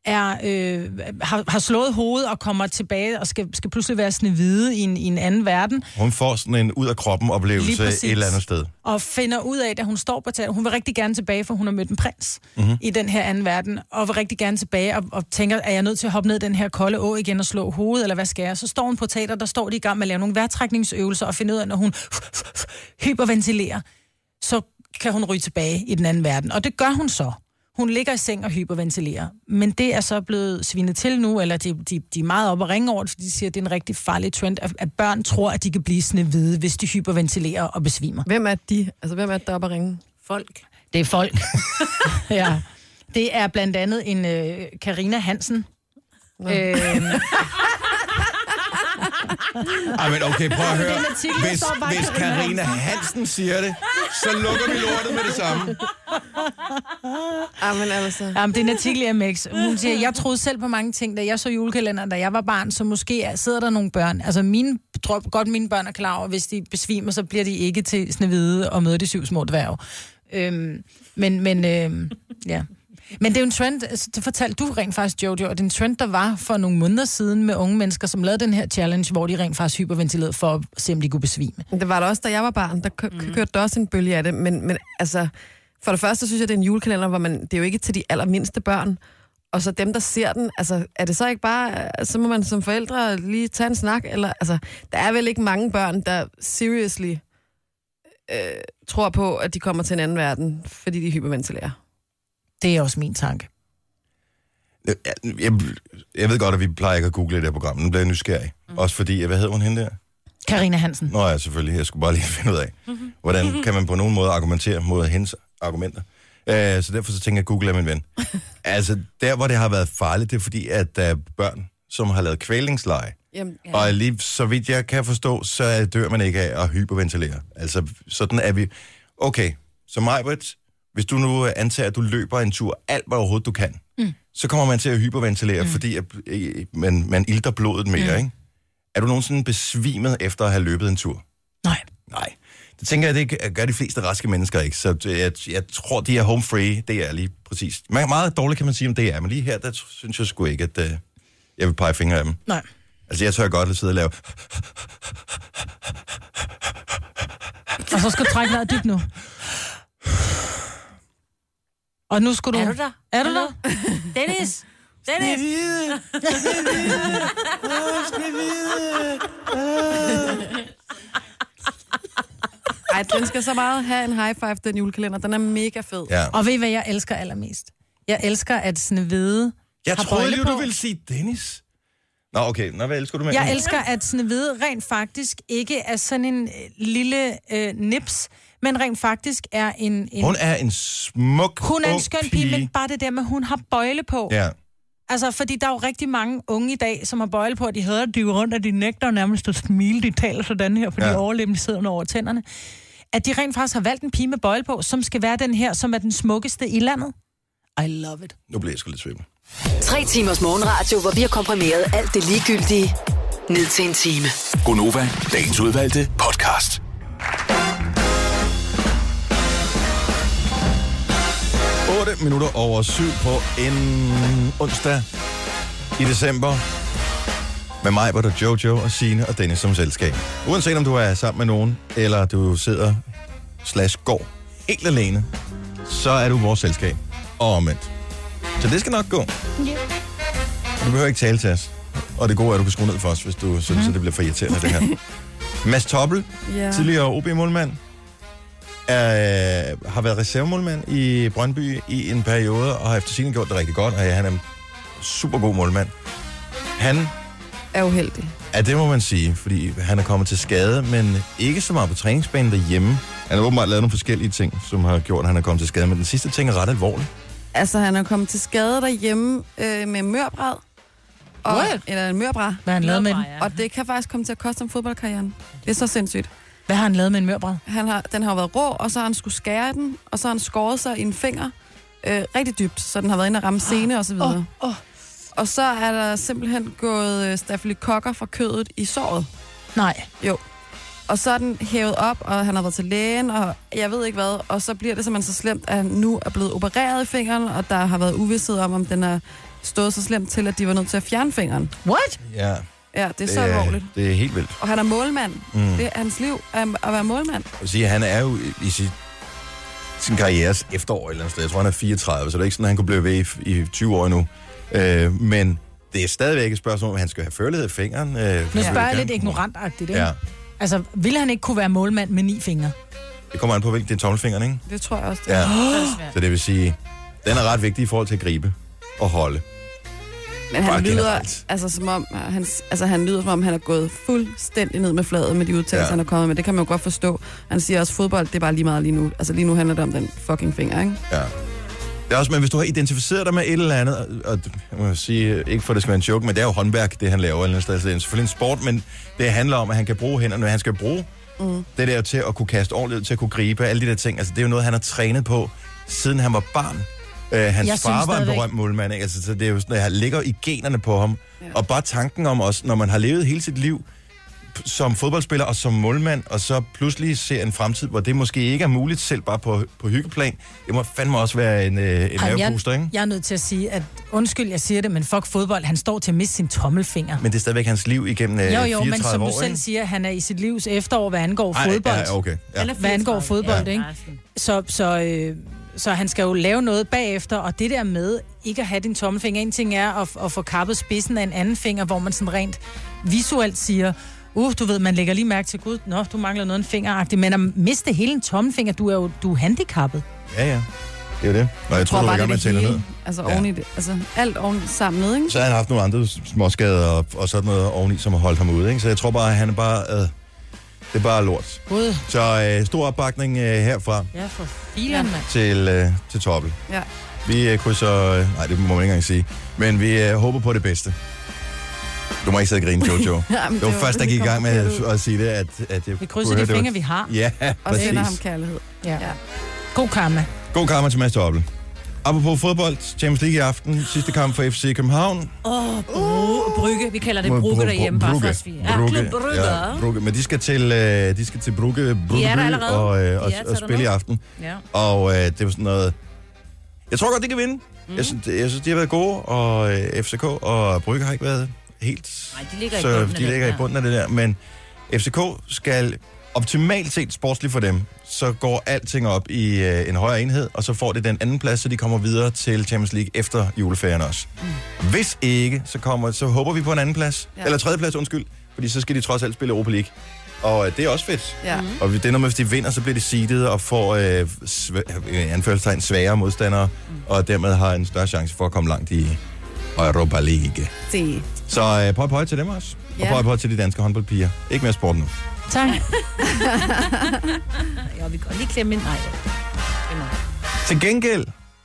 S5: har slået hovedet og kommer tilbage og skal pludselig være snehvide i en anden verden.
S3: Hun får sådan en ud af kroppen oplevelse et eller andet sted.
S5: Og finder ud af, at hun står på teater. Hun vil rigtig gerne tilbage, for hun har mødt en prins i den her anden verden, og vil rigtig gerne tilbage og tænker, er jeg nødt til at hoppe ned den her kolde å igen og slå hovedet, eller hvad skal jeg? Så står hun på teater, der står de i gang med at lave nogle vejrtrækningsøvelser og finde ud af, når hun hyperventilerer, så kan hun ryge tilbage i den anden verden. Og det gør hun så. Hun ligger i seng og hyperventilerer. Men det er så blevet svinet til nu, eller de er meget oppe og ringe over det, fordi de siger, at det er en rigtig farlig trend, at børn tror, at de kan blive snehvide, hvis de hyperventilerer og besvimer.
S6: Hvem er de? Altså, hvem er det, der er oppe og ringe?
S4: Folk.
S5: Det er folk. Ja. Det er blandt andet en Karina Hansen.
S3: Ej, men okay, prøv at høre. Hvis Karina Hansen siger det, så lukker vi lortet med det samme.
S6: Jamen, altså.
S5: Jamen, det er en artikel i MX. Hun siger, jeg troede selv på mange ting, da jeg så julekalenderen, da jeg var barn, så måske sidder der nogle børn. Altså, mine børn er klar over, hvis de besvimer, så bliver de ikke til Snehvide og møder de 7 små dværge. Ja. Men det er jo en trend, det fortalte du rent faktisk, Jojo, og det er en trend, der var for nogle måneder siden med unge mennesker, som lavede den her challenge, hvor de rent faktisk hyperventilerede for at se, om de kunne besvime.
S6: Det var der også, da jeg var barn, der kørte der også en bølge af det, men altså, for det første synes jeg, det er en julekalender, hvor det er jo ikke til de allermindste børn, og så dem, der ser den, altså, er det så ikke bare, så må man som forældre lige tage en snak, eller, altså, der er vel ikke mange børn, der seriously tror på, at de kommer til en anden verden, fordi de hyperventilerer.
S5: Det er også min tanke.
S3: Jeg ved godt, at vi plejer ikke at google det her program. Nu bliver jeg nysgerrig. Også fordi, hvad hedder hun hende der?
S5: Karina Hansen.
S3: Nå ja, selvfølgelig. Jeg skulle bare lige finde ud af, hvordan kan man på nogen måde argumentere mod hendes argumenter. Så derfor så tænker jeg, at Google er min ven. Altså, der hvor det har været farligt, det er fordi, at der er børn, som har lavet kvælningsleje. Jamen, ja. Og lige så vidt jeg kan forstå, så dør man ikke af at hyperventilere. Altså, sådan er vi. Okay, så Majbrit, hvis du nu antager, at du løber en tur alt, hvad overhovedet du kan, så kommer man til at hyperventilere, fordi at, man ilter blodet mere, ikke? Er du nogensinde besvimet efter at have løbet en tur?
S5: Nej.
S3: Det tænker jeg, det gør de fleste raske mennesker ikke. Så jeg tror, de er home free. Det er lige præcis. Meget dårligt kan man sige, om det er. Men lige her, der synes jeg sgu ikke, at jeg vil pege fingre af dem.
S5: Nej.
S3: Altså, jeg tør godt at sidde og lave...
S5: Og så skal du trække vejret dybt nu. Og nu skal du...
S4: Er du der?
S5: Er du der?
S4: Dennis!
S6: Ej, den skal så meget have en high five, den julekalender. Den er mega fed.
S3: Ja.
S5: Og ved I, hvad jeg elsker allermest? Jeg elsker, at Snehvide
S3: Jeg
S5: har
S3: troede
S5: bøjle
S3: jo,
S5: på.
S3: du ville sige Dennis. Nå, okay. Nå, hvad elsker du med?
S5: Jeg elsker, at Snehvide rent faktisk ikke er sådan en lille nips, men rent faktisk er en...
S3: Hun er en smuk
S5: Hun er en skøn pige, men bare det der med, at hun har bøjle på.
S3: Ja.
S5: Altså, fordi der er jo rigtig mange unge i dag, som har bøjle på, at de hedder, de rundt, at de nægter nærmest at smile, de taler sådan her, fordi overlæben sidder over tænderne. At de rent faktisk har valgt en pige med bøjle på, som skal være den her, som er den smukkeste i landet. I love it.
S3: Nu bliver jeg sgu lidt svimmel.
S8: 3 timers morgenradio, hvor vi har komprimeret alt det ligegyldige ned til en time.
S7: Gonova, dagens udvalgte podcast.
S3: Minutter over 7 på en onsdag i december. Med mig var der Jojo og Signe og Dennis som selskab. Uanset om du er sammen med nogen, eller du sidder /går helt alene, så er du vores selskab. Og omvendt. Så det skal nok gå.
S5: Yeah.
S3: Du behøver ikke tale til os. Og det gode er, at du kan skrue ned for os, hvis du synes, at det bliver for irriterende, det her. Mads Toppel, tidligere OB-målmand, har været reservemålmand i Brøndby i en periode, og har efter sigende gjort det rigtig godt, og han er en super god målmand. Han
S6: er uheldig.
S3: Ja, det må man sige, fordi han er kommet til skade, men ikke så meget på træningsbanen derhjemme. Han har åbenbart lavet nogle forskellige ting, som har gjort, at han er kommet til skade, men den sidste ting er ret alvorlig.
S6: Altså, han er kommet til skade derhjemme med mørbræd. Eller en mørbræd.
S5: Hvad har han lavet med den?
S6: Og det kan faktisk komme til at koste ham fodboldkarrieren. Det er så sindssygt.
S5: Hvad har han lavet med en mørbræd?
S6: Den har været rå, og så har han skulle skære den, og så har han skåret sig i en finger rigtig dybt, så den har været inde og ramme sene og så videre. Og så er der simpelthen gået stafylokokker fra kødet i såret.
S5: Nej.
S6: Jo. Og så er den hævet op, og han har været til lægen, og jeg ved ikke hvad. Og så bliver det simpelthen så slemt, at han nu er blevet opereret i fingeren, og der har været uvished om den er stået så slemt til, at de var nødt til at fjerne fingeren.
S5: What?
S3: Ja.
S6: Ja, det er så alvorligt.
S3: Det er helt vildt.
S6: Og han er målmand. Det er hans liv at være målmand.
S3: Jeg vil sige, han er jo i sin karrieres efterår et eller andet sted. Jeg tror, han er 34, så det er ikke sådan, at han kunne blive ved i 20 år endnu. Men det er stadigvæk et spørgsmål, om han skal have førlighed i fingeren.
S5: Nu spørger jeg lidt ignorantagtigt, ikke?
S3: Ja.
S5: Altså, ville han ikke kunne være målmand med 9 fingre?
S3: Det kommer an på, hvilken det er tommelfingeren, ikke?
S6: Det tror jeg også, det
S3: er.
S6: Ja.
S3: Så det vil sige, den er ret vigtig i forhold til at gribe og holde.
S6: Men han lyder, som om han er gået fuldstændig ned med fladet med de udtalelser, han er kommet med. Det kan man jo godt forstå. Han siger også, fodbold, det er bare lige meget lige nu. Altså lige nu handler det om den fucking finger, ikke?
S3: Ja. Det er også, men hvis du har identificeret dig med et eller andet, og jeg må sige, ikke for det skal være en joke, men det er jo håndværk, det han laver, eller andet. Det er selvfølgelig en sport, men det handler om, at han kan bruge hænderne, han skal bruge det der til at kunne kaste ordentligt, til at kunne gribe, alle de der ting. Altså det er jo noget, han har trænet på, siden han var barn. Hans far var en berømt målmand, ikke? Altså, så det er jo sådan, at han ligger i generne på ham. Ja. Og bare tanken om også, når man har levet hele sit liv som fodboldspiller og som målmand, og så pludselig ser en fremtid, hvor det måske ikke er muligt, selv bare på hyggeplan, det må fandme også være en mavepuster, ikke?
S5: Jeg er nødt til at sige, at undskyld, jeg siger det, men fuck fodbold, han står til at miste sin tommelfinger.
S3: Men det er stadigvæk hans liv igennem 34 år,
S5: men som du selv
S3: ikke?
S5: siger, han er i sit livs efterår, hvad angår fodbold.
S3: Ja, okay. Ja.
S5: Hvad angår fodbold, ikke? Så han skal jo lave noget bagefter, og det der med ikke at have din tommelfinger, en ting er at få kappet spidsen af en anden finger, hvor man sådan rent visuelt siger, du ved, man lægger lige mærke til, gud, du mangler noget en fingeragtigt, men at miste hele en tommelfinger, du er handicappet.
S3: Ja. Det er jo det. Og jeg tror, du var i gang med at tælle ned.
S6: Altså oveni det. Altså alt oveni sammen med, ikke?
S3: Så har han haft nogle andre småskader og sådan noget oveni, som har holdt ham ude, ikke? Så jeg tror bare, at han er bare... det er bare lort.
S5: God.
S3: Så stor opbakning herfra.
S5: Ja, for filen,
S3: mand. Til Toppel.
S6: Ja.
S3: Vi krydser... nej, det må man ikke engang sige. Men vi håber på det bedste. Du må ikke sidde og grine, Jojo.
S6: Ja,
S3: det var først, der gik i gang med at sige det, at jeg...
S5: Vi krydser de fingre, vi har.
S3: Ja,
S6: og sender ham kærlighed.
S5: Ja. God karma.
S3: God karma til Mads Toppel. Apropos fodbold, Champions League i aften, sidste kamp for FC København.
S4: Brugge, vi kalder det Brugge derhjemme, bare for os.
S3: Brugge. Men de skal til Brugge og spille i aften.
S4: Ja.
S3: Og det var sådan noget... Jeg tror godt, de kan vinde. Jeg synes, de har været gode, og FCK og Brugge har ikke været helt...
S4: Nej, de ligger
S3: i bunden af det der. Men FCK skal... Optimalt set sportsligt for dem, så går alting op i en højere enhed, og så får det den anden plads, så de kommer videre til Champions League efter juleferien også. Hvis ikke, så håber vi på en anden plads, eller tredje plads, undskyld, fordi så skal de trods alt spille Europa League. Og det er også fedt.
S6: Ja.
S3: Og det er noget med, hvis de vinder, så bliver de seedet og får anførselstegn sværere modstandere, og dermed har en større chance for at komme langt i Europa League. Så pøj til dem også, og pøj til de danske håndboldpiger. Ikke mere sport nu.
S5: Tak.
S4: Vi kan lige klemme ind. Nej.
S3: Til gengæld,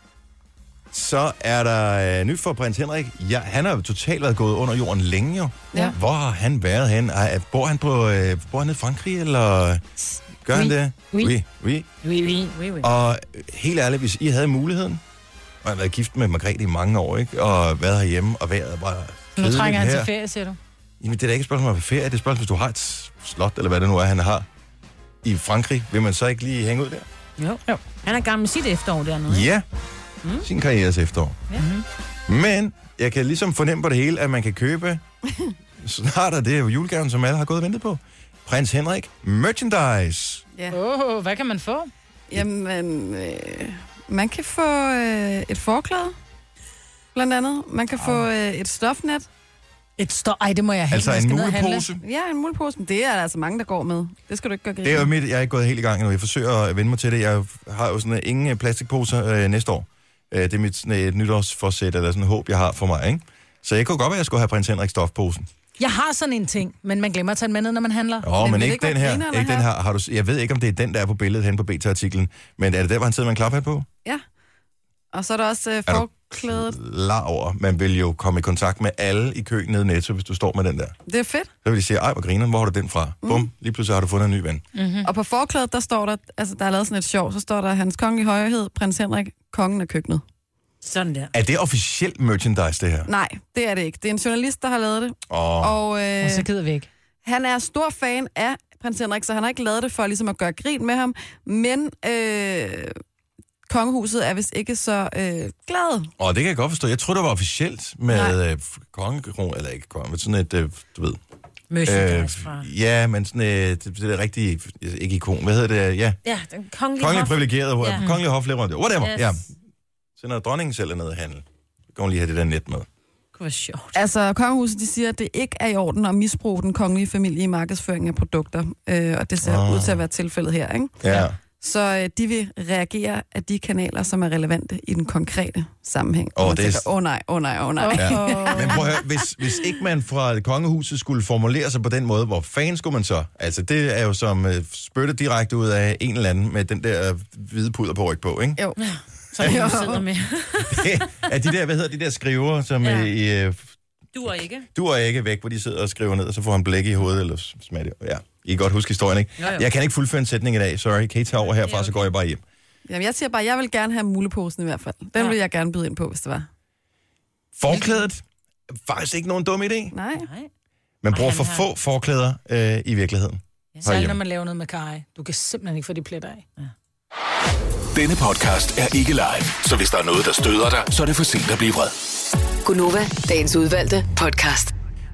S3: så er der nyt for prins Henrik. Ja, han har jo totalt været gået under jorden længe jo.
S6: Ja.
S3: Hvor har han været hen? Bor han i Frankrig, eller gør han det?
S5: Oui.
S3: Og helt ærligt, hvis I havde muligheden, og han været gift med Margrethe i mange år, ikke? Og været herhjemme, og været bare
S5: nu trænger han til ferie, siger du?
S3: Jamen, det er da ikke et spørgsmål om ferie, det er et spørgsmål, hvis du har et slot, eller hvad det nu er, han har i Frankrig, vil man så ikke lige hænge ud der?
S4: Jo. Han er gammel med sit efterår dernede.
S3: Ja, sin karrieres efterår.
S4: Ja.
S3: Men jeg kan ligesom fornemme på det hele, at man kan købe, snart er det jo julegaven, som alle har gået og ventet på, Prins Henrik merchandise.
S6: Ja.
S5: Hvad kan man få?
S6: Jamen, man kan få et forklæde, blandt andet. Man kan få et stofnet.
S5: Det må jeg have.
S3: Altså en mulepose?
S6: Ja, en mulepose. Men det er der altså mange, der går med. Det skal du ikke gøre grine.
S3: Det er jo jeg er ikke gået helt i gang endnu. Jeg forsøger at vende mig til det. Jeg har jo sådan ingen plastikposer næste år. Det er mit sådan et nytårsforsæt, eller sådan et håb, jeg har for mig, ikke? Så jeg kunne godt være, at jeg skulle have prins Henrik stofposen.
S5: Jeg har sådan en ting, men man glemmer at tage den med ned, når man handler.
S3: Men ikke den her. Ikke den her. Har du, jeg ved ikke, om det er den, der er på billedet hen på BT-artiklen, men er det der, hvor han sidder med en klaphat på?
S6: Ja. Og så er der også forklædet.
S3: Over. Man vil jo komme i kontakt med alle i køen nede i Netto, hvis du står med den der.
S6: Det er fedt.
S3: Så vil de sige, hvor griner, hvor har du den fra? Bum, lige pludselig har du fundet en ny ven.
S6: Mm-hmm. Og på forklædet, der står der, altså der er lavet sådan et sjov, så står der, hans kongelige højhed, prins Henrik, kongen af køkkenet.
S4: Sådan der.
S3: Er det officielt merchandise, det her?
S6: Nej, det er det ikke. Det er en journalist, der har lavet det.
S5: Og så gider vi ikke.
S6: Han er stor fan af prins Henrik, så han har ikke lavet det for ligesom at gøre grin med ham, men kongehuset er vist ikke så glad.
S3: Det kan jeg godt forstå. Jeg tror det var officielt med kongekron, eller ikke konge, men sådan et, du ved... ja, men sådan det er rigtig, ikke ikon, hvad hedder det? Ja,
S4: den kongelige
S3: privilegeret, kongelige hofleverandør, whatever,
S4: yes.
S3: ja. Så når dronningen selv er nede i handel, så kan hun lige have det der net med.
S4: Det var sjovt.
S6: Altså, kongehuset, de siger, at det ikke er i orden at misbruge den kongelige familie i markedsføring af produkter, og det ser ud til at være tilfældet her, ikke?
S3: Ja.
S6: Så de vil reagere af de kanaler, som er relevante i den konkrete sammenhæng. Nej.
S3: Ja. Men prøv at høre, hvis ikke man fra kongehuset skulle formulere sig på den måde, hvor fanden skulle man så? Altså, det er jo som spytte direkte ud af en eller anden med den der hvide puder på ryg på, ikke?
S6: Jo.
S4: Så jeg sidder med.
S3: Er de der, hvad hedder de der skriver, som
S4: Du er ikke
S3: væk, hvor de sidder og skriver ned, og så får han blæk i hovedet, eller smager det. Ja, I kan godt huske historien, ikke? Jo. Jeg kan ikke fuldføre en sætning i dag, sorry. Kan I tage over herfra, så går jeg bare hjem.
S6: Jamen, jeg siger bare, jeg vil gerne have muleposen i hvert fald. Den vil jeg gerne byde ind på, hvis det var.
S3: Forklædet? Faktisk ikke nogen dum idé.
S6: Nej.
S3: Man bruger for få forklæder i virkeligheden.
S5: Særligt når man laver noget med kaj. Du kan simpelthen ikke få de pletter af. Ja.
S7: Denne podcast er ikke live, så hvis der er noget, der støder dig, så er det for sent at blive vred.
S8: Gunova, dagens udvalgte podcast.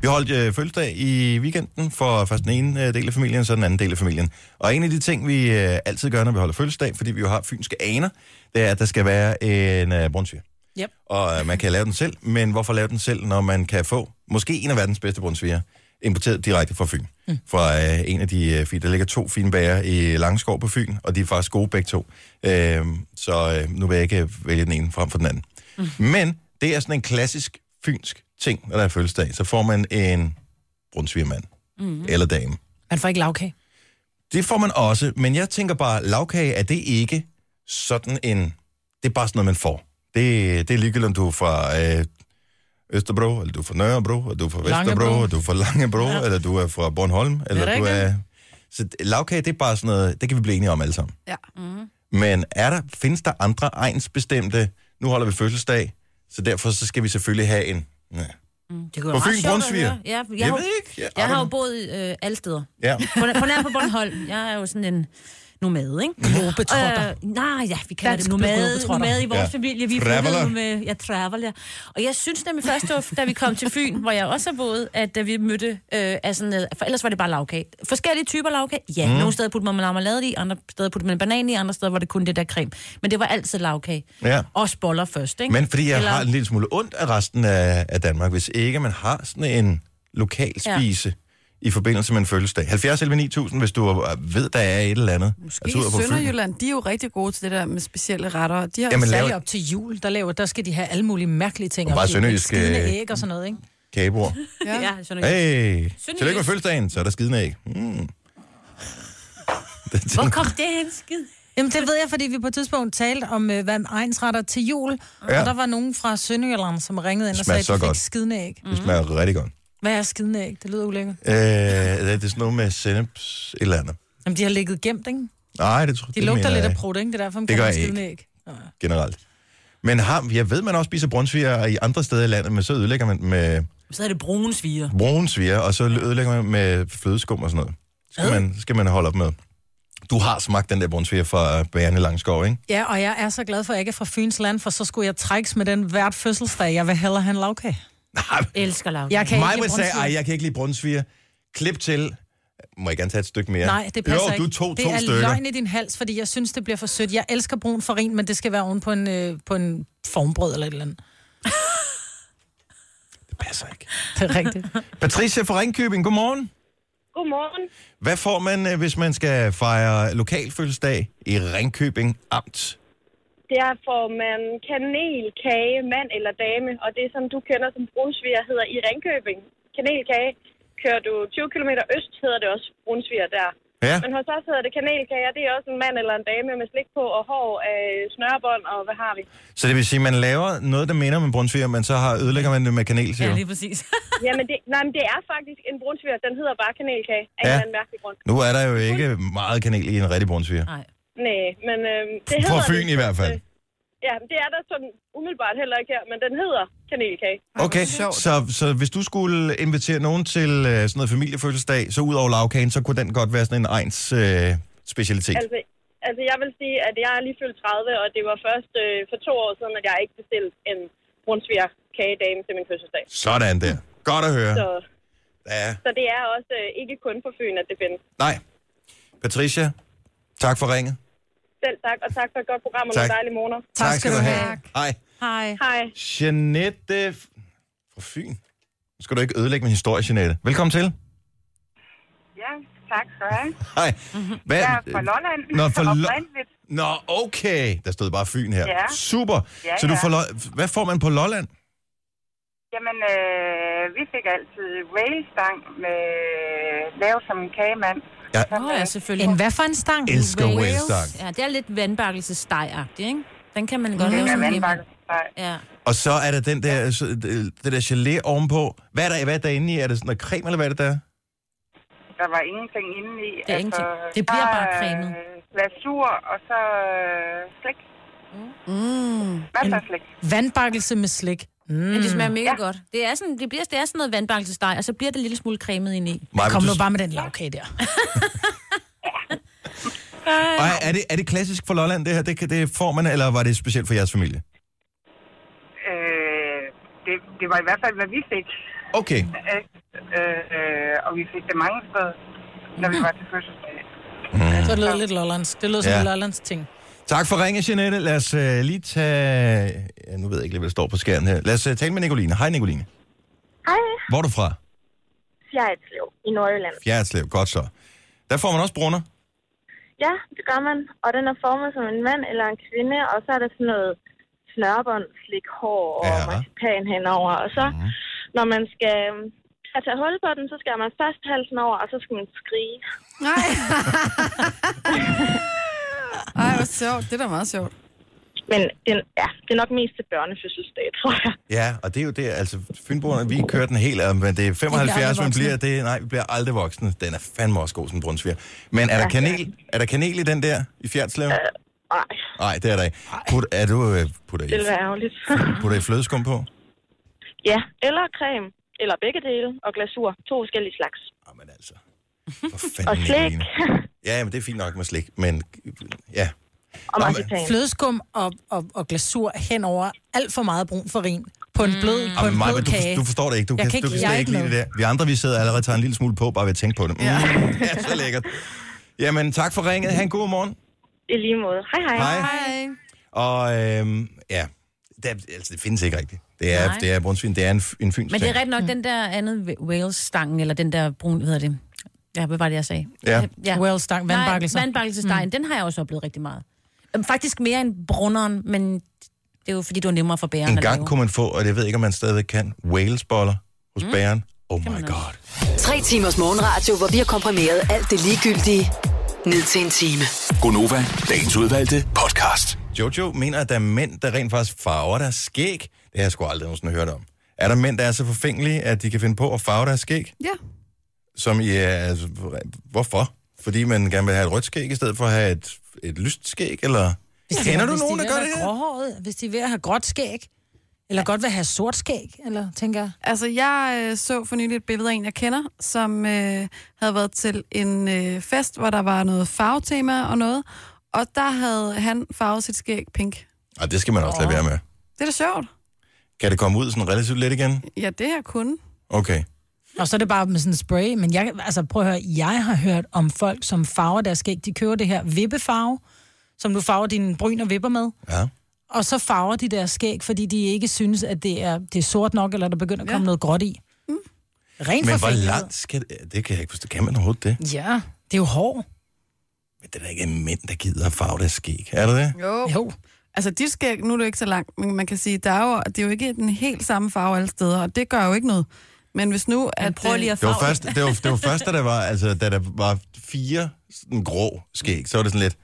S3: Vi holdt fødselsdag i weekenden for først den ene del af familien, så den anden del af familien. Og en af de ting, vi altid gør, når vi holder fødselsdag, fordi vi jo har fynske aner, det er, at der skal være en brunsviger.
S5: Yep.
S3: Og man kan lave den selv, men hvorfor lave den selv, når man kan få måske en af verdens bedste brunsviger importeret direkte fra Fyn? Fra en af de fine. Der ligger 2 fine bager i Langskov på Fyn, og de er faktisk gode begge 2. Så nu vil jeg ikke vælge den ene frem for den anden. Men det er sådan en klassisk fynsk ting, når der er fødselsdag. Så får man en brunsvigermand eller dame.
S5: Man får ikke lavkage.
S3: Det får man også, men jeg tænker bare, lavkage, er det ikke sådan en... Det er bare sådan noget, man får. Det er ligegyldigt, om du er fra Østerbro, eller du er fra Nørrebro, eller du er fra Vesterbro, eller du er fra Langebro, eller du er fra Bornholm, eller du er... Så lavkage, det er bare sådan noget, det kan vi blive enige om alle sammen.
S6: Ja.
S3: Men findes der andre egnsbestemte, nu holder vi fødselsdag, så derfor så skal vi selvfølgelig have en...
S4: Det kunne
S3: På
S4: være
S3: Fyn,
S4: meget sjovt at
S3: brunsviger?
S4: høre. Ja,
S3: Jeg ved ikke.
S4: jeg har jo boet alle steder.
S3: Ja.
S4: På nær på Bornholm. Jeg er jo sådan en nomade, ikke?
S5: Globetrotter.
S4: Nej, ja, vi kalder det
S5: Dansk
S4: nomade i vores
S3: Ja.
S4: familie. Vi
S3: Traveler.
S4: flyttede med... Ja, traveler. Og jeg synes nemlig først, da vi kom til Fyn, hvor jeg også har boet, at da vi mødte af sådan noget... For ellers var det bare lavkage. Forskellige typer lavkage. Ja, nogle steder putte man marmelade i, andre steder putte man banan i, andre steder var det kun det der creme. Men det var altid lavkage.
S3: Ja.
S4: Også boller først, ikke?
S3: Men fordi jeg har en lille smule ondt af resten af Danmark, hvis ikke man har sådan en lokal spise i forbindelse med en fødselsdag. 70 11 9000, hvis du ved, der er et eller andet.
S6: Måske
S3: Altså, ud af på
S6: Sønderjylland, de er jo rigtig gode til det der med specielle retter. De har
S3: Jamen,
S5: Særligt op til jul, der skal de have alle mulige mærkelige ting.
S3: Og bare
S5: op til jul.
S3: sønderjysk,
S5: Skidende æg og sådan noget, ikke?
S3: kagebord.
S6: Ja.
S4: Ja, sådan
S3: Hey, tillykke med fødselsdagen, så er der skidende æg.
S4: Hvor kom det hen, skid?
S5: Jamen, det ved jeg, fordi vi på et tidspunkt talte om, hvad egnsretter til jul.
S3: Ja.
S5: Og der var nogen fra Sønderjylland, som ringede ind og
S3: Smager
S5: sagde,
S3: så
S5: at de
S3: godt.
S5: fik skidende æg.
S3: Det smager rigtig godt.
S5: Hvad er skidende æg? Det lyder ulækkert.
S3: Det er sådan noget med senneps et eller andet.
S5: Jamen, de har ligget gemt, ikke?
S3: Nej, det tror
S5: De
S3: det
S5: lugter
S3: mener
S5: lidt
S3: jeg
S5: af prut, ikke? Det er derfor, man
S3: Det
S5: kalder
S3: gør
S5: dem
S3: jeg
S5: skidende æg.
S3: generelt. Men jeg ved, man også spiser brunsviger i andre steder i landet, men så ødelægger man med
S4: Så er det brunsviger.
S3: brunsviger, og så ødelægger man med flødeskum og sådan noget. Skal man holde op med. Du har smagt den der brunsviger fra Bærende Langskov, ikke?
S5: Ja, og jeg er så glad for, at jeg ikke er fra Fyns land, for så skulle jeg trækkes med den hvert fødselsdag. Jeg vil hellere have en lavkage.
S3: Nej,
S4: Elsker lavkage.
S5: Jeg kan
S3: mig
S5: ikke
S3: vil sige,
S5: brunsviger.
S3: jeg kan ikke lide brunsviger. Klip til. Må jeg gerne tage et stykke mere?
S5: Nej, det passer
S3: jo,
S5: ikke.
S3: du tog
S5: det
S3: to
S5: er
S3: stykker.
S5: løgn i din hals, fordi jeg synes, det bliver for sødt. Jeg elsker brun farin, men det skal være oven på en formbrød eller et eller andet.
S3: Det passer ikke.
S5: Det er rigtigt.
S3: Patricia fra Ringkøbing, godmorgen.
S9: Godmorgen.
S3: Hvad får man, hvis man skal fejre lokalfødselsdag i Ringkøbing Amt?
S9: Der får man kanelkage, mand eller dame, og det som du kender som brunsviger hedder i Ringkøbing. Kanelkage. Kører du 20 km øst, hedder det også brunsviger der.
S3: Ja.
S9: Men hos os hedder det kanelkage, og det er også en mand eller en dame med slik på og hår af snørebånd, og hvad har vi?
S3: Så det vil sige, at man laver noget, der minder om en brunsviger, men så ødelægger man det med kanel, siger
S4: Ja,
S3: du?
S4: lige præcis.
S9: Jamen, men det er faktisk en brunsviger. Den hedder bare kanelkage af en eller anden mærkelig grund.
S3: Nu er der jo ikke meget kanel i en rigtig brunsviger.
S4: Nej.
S9: Nej, men det
S3: På
S9: hedder...
S3: Fyn i hvert fald.
S9: Ja, det er der sådan umiddelbart heller ikke her, men den hedder kanelkage.
S3: Okay, så hvis du skulle invitere nogen til sådan noget familiefødselsdag, så ud over lavkagen, så kunne den godt være sådan en egns specialitet.
S9: Altså, jeg vil sige, at jeg er lige fyldt 30, og det var først for 2 år siden, at jeg ikke bestilte en brunsviger kagedame til min fødselsdag.
S3: Sådan der. Godt at høre.
S9: Så det er også ikke kun på Fyn, at det findes.
S3: Nej. Patricia, tak for ringet.
S9: Selv tak, og tak for et godt program og nogle dejlige morgener.
S3: Tak skal du have. Hej.
S5: Hej.
S9: Hej.
S3: Jeanette fra Fyn. Nu skal du ikke ødelægge min historie, Jeanette. Velkommen til.
S10: Ja, tak skal du have.
S3: Hej. Hvad?
S10: Jeg er fra Lolland.
S3: Nå,
S10: Oprindeligt.
S3: Nå, okay. Der stod bare Fyn her.
S10: Ja.
S3: Super.
S10: Ja,
S3: Så du
S10: ja.
S3: får hvad får man på Lolland?
S10: Jamen, vi fik altid whale-stang med lavet som en kagemand.
S3: Ja.
S4: Ja, selvfølgelig.
S5: En hvad for en stang?
S3: Elsker whale-stang.
S4: Ja, det er lidt vandbakkelsesteg-agtigt, ikke? Den kan man godt lave
S10: Ja,
S4: som hjemme.
S10: vandbakkelsesteg.
S4: Ja.
S3: Og så er der den der, det der gelé ovenpå. Hvad er der inde i? Er det sådan noget creme, eller hvad er det der?
S10: Der var ingenting inde i.
S4: Det er ingenting. Det bliver bare cremet.
S10: Glasur, og så slik. Masser af slik.
S5: Vandbakkelse med slik.
S4: Ja, det smager mega godt. Det er sådan noget vandbakkelsesteg, og så bliver det en lille smule cremet ind i.
S5: Kom nu bare med den lavkage der.
S3: Og er det klassisk for Lolland, det her? Det får man, eller var det specielt for jeres familie?
S10: Det det var i hvert fald, hvad vi fik.
S3: Okay.
S10: Og vi fik det mange steder, når vi var til fødselsdag.
S5: Så det lød lidt lollandsk. Det lød som en lollandsk ting.
S3: Tak for ringen, Jeanette. Lad os lige tage... Ja, nu ved jeg ikke lige, hvad der står på skærmen her. Lad os tale med Nicoline. Hej, Nicoline.
S9: Hej.
S3: Hvor er du fra?
S9: Fjerritslev i Nordjylland.
S3: Fjerritslev, godt så. Der får man også brunner.
S9: Ja, det gør man. Og den er formet som en mand eller en kvinde, og så er der sådan noget snørbånd, slik hår og marcipan henover. Og så, når man skal tage hul på den, så skal man først halsen over, og så skal man skrige.
S6: Nej. Ej, hvor sjovt. Det er da meget sjovt.
S9: Men det er nok mest til børnefødselsdag, tror jeg.
S3: Ja, og det er jo det, altså Fynboerne, vi kører den helt, men det er 75, men vi bliver aldrig voksne. Den er fandme også god, sådan brunsviger. Men er der kanel i den der, i Fjerritslev?
S9: Nej.
S3: Nej, det er der ikke.
S9: Det vil være ærgerligt.
S3: Putter I flødeskum på?
S9: Ja, eller creme, eller begge dele, og glasur. 2 forskellige slags.
S3: Jamen altså. Og
S9: slik.
S3: Ja, men det er fint nok med slik, men ja.
S9: Og marcipan.
S5: Flødeskum og glasur henover alt for meget brun farin på en blød, kage.
S3: Du forstår det ikke. Du kan slet ikke lide det der. Vi andre, vi sidder allerede og tager en lille smule på, bare ved at tænke på det. Ja, så lækkert. Jamen, tak for ringet. Ha' en god morgen.
S9: I lige måde. Hej.
S3: Og det findes ikke rigtigt. Det er brunsvin, det er en fyns.
S4: Men det er ret nok den der andet Wales-stangen, eller den der brun, hvad hedder det? Ja, hvad var det, jeg sagde?
S3: Ja.
S5: Wales-stang, vandbakkelse.
S4: Vandbakkelsestegen, den har jeg også oplevet rigtig meget. Faktisk mere end brunneren, men det er jo fordi, det var nemmere for bæren.
S3: En gang kunne man få, og jeg ved ikke, om man stadig kan, Wales-boller hos bæren. Oh my god.
S8: 3 timers morgenradio, hvor vi har komprimeret alt det ligegyldige ned til en time.
S7: Gonova, dagens udvalgte podcast.
S3: Jojo mener, at der er mænd, der rent faktisk farver deres skæg. Det har jeg sgu aldrig nogensinde hørt om. Er der mænd, der er så forfængelige, at de kan finde på at farve deres skæg?
S6: Ja.
S3: Som altså, hvorfor? Fordi man gerne vil have et rødt skæg, i stedet for at have et lyst skæg, eller... Kender du nogen, der gør det her?
S5: Hvis de er ved at have gråt skæg, eller godt vil have sort skæg, eller tænker jeg?
S6: Altså, jeg så for nylig et billede af en, jeg kender, som havde været til en fest, hvor der var noget farvetema og noget, og der havde han farvet sit skæg pink.
S3: Og det skal man også lade være med.
S6: Det er da sjovt.
S3: Kan det komme ud sådan relativt let igen?
S6: Ja, det her kunne.
S3: Okay.
S5: Og så er det bare med sådan en spray, men prøv at høre, jeg har hørt om folk, som farver deres skæg. De køber det her vippefarve, som du farver dine bryn og vipper med.
S3: Ja.
S5: Og så farver de deres skæg, fordi de ikke synes, at det er sort nok, eller der begynder at komme noget gråt i. Rent
S3: men hvor langt skal det? Kan jeg ikke forstå. Kan man overhovedet det?
S5: Ja, det er jo hår.
S3: Men det er da ikke mænd, der gider at farve deres skæg. Er det det?
S6: Jo. Altså, dit skæg, nu er det ikke så langt, men man kan sige, det er jo ikke den helt samme farve alle steder, og det gør jo ikke noget. Men hvis nu, at...
S4: Prøv lige at farve
S3: det var først, da der var 4 sådan grå skæg, så var det sådan lidt...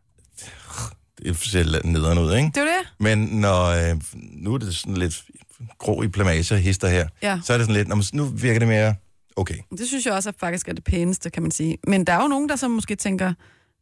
S3: Det ser nederen ud, ikke?
S6: Det er det.
S3: Men når nu er det sådan lidt grå i plamager hister her, så er det sådan lidt... Nu virker det mere okay.
S6: Det synes jeg også er faktisk er det pæneste, kan man sige. Men der er jo nogen, der så måske tænker,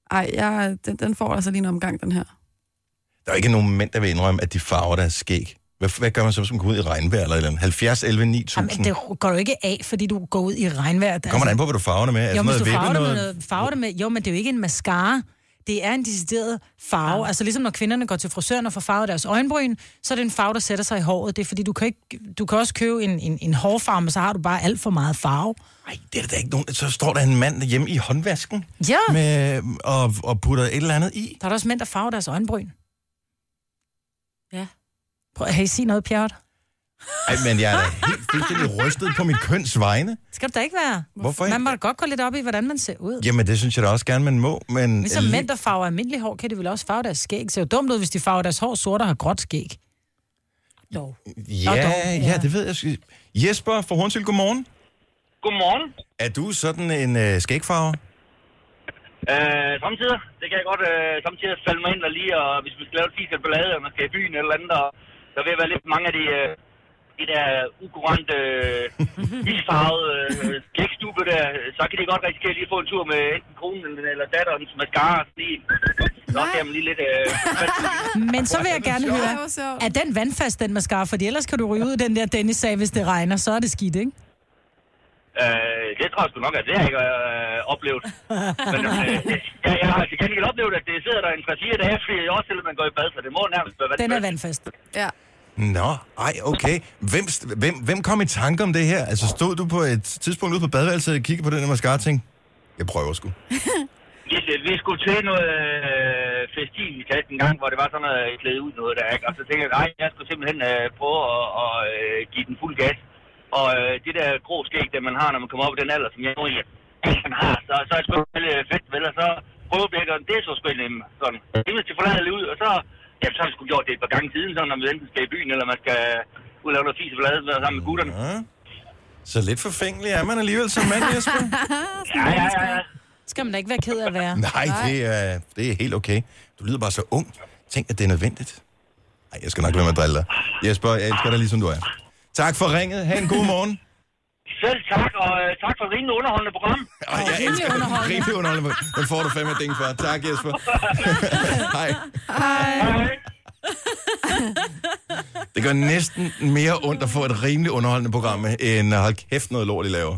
S6: den får altså lige en omgang, den her.
S3: Der er ikke nogen mænd, der vil indrømme, at de farver deres skæg. Hvad gør man så, hvis man går ud i regnvejr eller et eller andet? 70, 11, 9000?
S5: Jamen, det går jo ikke af, fordi du går ud i regnvejr.
S3: Kommer man an på, hvad du farver det med?
S5: Jo, men du farver det med... Jo, men det er jo ikke en mascara. Det er en decideret farve. Ja. Altså ligesom når kvinderne går til frisøren og får farvet deres øjenbryn, så er det en farve, der sætter sig i håret. Det er fordi, du kan også købe en hårfarve, men så har du bare alt for meget farve.
S3: Nej, det er der ikke nogen. Så står der en mand hjemme i håndvasken og putter et eller andet i.
S5: Der er også mænd, der farver deres øjenbryn.
S4: Ja.
S5: Prøv at sige noget, Pjert.
S3: Ej, men jeg er da helt fuldstændig rystet på mit køns vegne.
S5: Skal du da ikke være?
S3: Hvorfor ikke?
S5: Man må da godt gå lidt op i, hvordan man ser ud.
S3: Jamen, det synes jeg da også gerne, man må, men...
S5: Ligesom mænd, der farver almindelig hår, kan de vel også farve deres skæg. Det ser jo dumt ud, hvis de farver deres hår sort og har gråt skæg. Dog.
S3: Ja, det ved jeg. Jesper fra Hornsyld, godmorgen.
S11: Godmorgen.
S3: Er du sådan en skægfarver?
S11: Samtidig. Det kan jeg godt samtidig falde mig ind og lige, og hvis man skal lave et fis eller ballade, og man skal i byen eller andet, og der vil være lidt mange af de der ukurante, isfarvede skægstube der, så kan de godt risikere lige at få en tur med enten konen eller datterens mascara. Så kan man lige lidt...
S5: Men så vil jeg gerne høre, er den vandfast, den mascara? Fordi ellers kan du ryge ud den der Dennis-sag, hvis det regner, så er det skidt, ikke?
S11: Det tror jeg sgu nok, at det har jeg ikke oplevet. Men jeg har til gengæld oplevet, at det sidder der en 3-4 dage, fordi jeg også til, at man går i bad, så det må nærmest være vandfast.
S6: Den er vandfast. Ja.
S3: Nå, okay. Hvem kom i tanke om det her? Altså stod du på et tidspunkt ude på badeværelset og kiggede på den her mascara og tænkte, jeg prøver sgu.
S11: Vi skulle til noget festivitas en gang, hvor det var sådan noget klæde ud noget der, ikke? Og så tænkte jeg, nej, jeg skulle simpelthen prøve at give den fuld gas. Og det der grå skæg, det man har, når man kommer op i den alder, som jeg nu man har, så er det sgu lidt fedt, vel? Og så prøvebækkeren, det er så sgu sådan rimelig til forladeligt ud, og så har vi sgu gjort det et par gange siden, sådan, når vi enten skal i byen, eller man skal ud og lave noget fis og forlade sammen med gutterne.
S3: Ja. Så lidt forfængelig er man alligevel som mand, Jesper.
S11: Ja.
S5: Skal man da ikke være ked af at være?
S3: Nej, det er helt okay. Du lyder bare så ung. Tænk, at det er nødvendigt. Nej, jeg skal nok være med at drille dig. Jesper, jeg elsker dig, ligesom du er. Tak for ringet. Ha' en god morgen.
S11: Selv tak, og tak for et rimelig underholdende program.
S3: Jeg elsker det. Rimelig underholdende. Den får du 5 ding for. Tak, Jesper. Hej. Det gør næsten mere ondt at få et rimelig underholdende program, end hold kæft noget lort, I laver.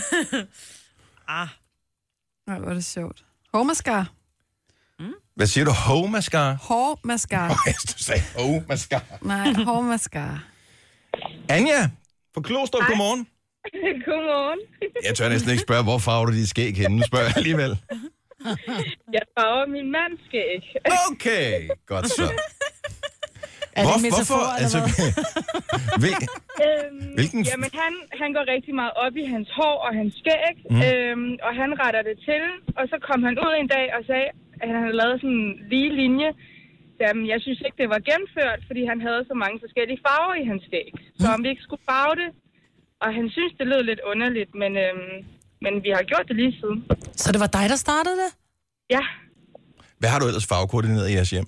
S6: Nej, hvor er det sjovt. Hårmascara.
S3: Hvad siger du? Hårmascara?
S6: Hårmascara.
S3: Du sagde hårmascara.
S6: Nej, hårmascara.
S3: Anja fra Klostrup, godmorgen.
S12: Godmorgen.
S3: Jeg tør næsten ikke spørge, hvor farver du dit skæg henne. Nu spørger jeg alligevel.
S12: Jeg farver min mands skæg.
S3: Okay, godt så.
S5: Hvorfor?
S3: Altså, hvilken?
S12: Jamen, han går rigtig meget op i hans hår og hans skæg, og han retter det til. Og så kom han ud en dag og sagde, at han havde lavet sådan en lige linje. Jamen, jeg synes ikke, det var gennemført, fordi han havde så mange forskellige farver i hans skæg. Så om vi ikke skulle farve det. Og han synes, det lød lidt underligt, men vi har gjort det lige siden.
S5: Så det var dig, der startede det?
S12: Ja.
S3: Hvad har du ellers farvekoordineret i jeres hjem?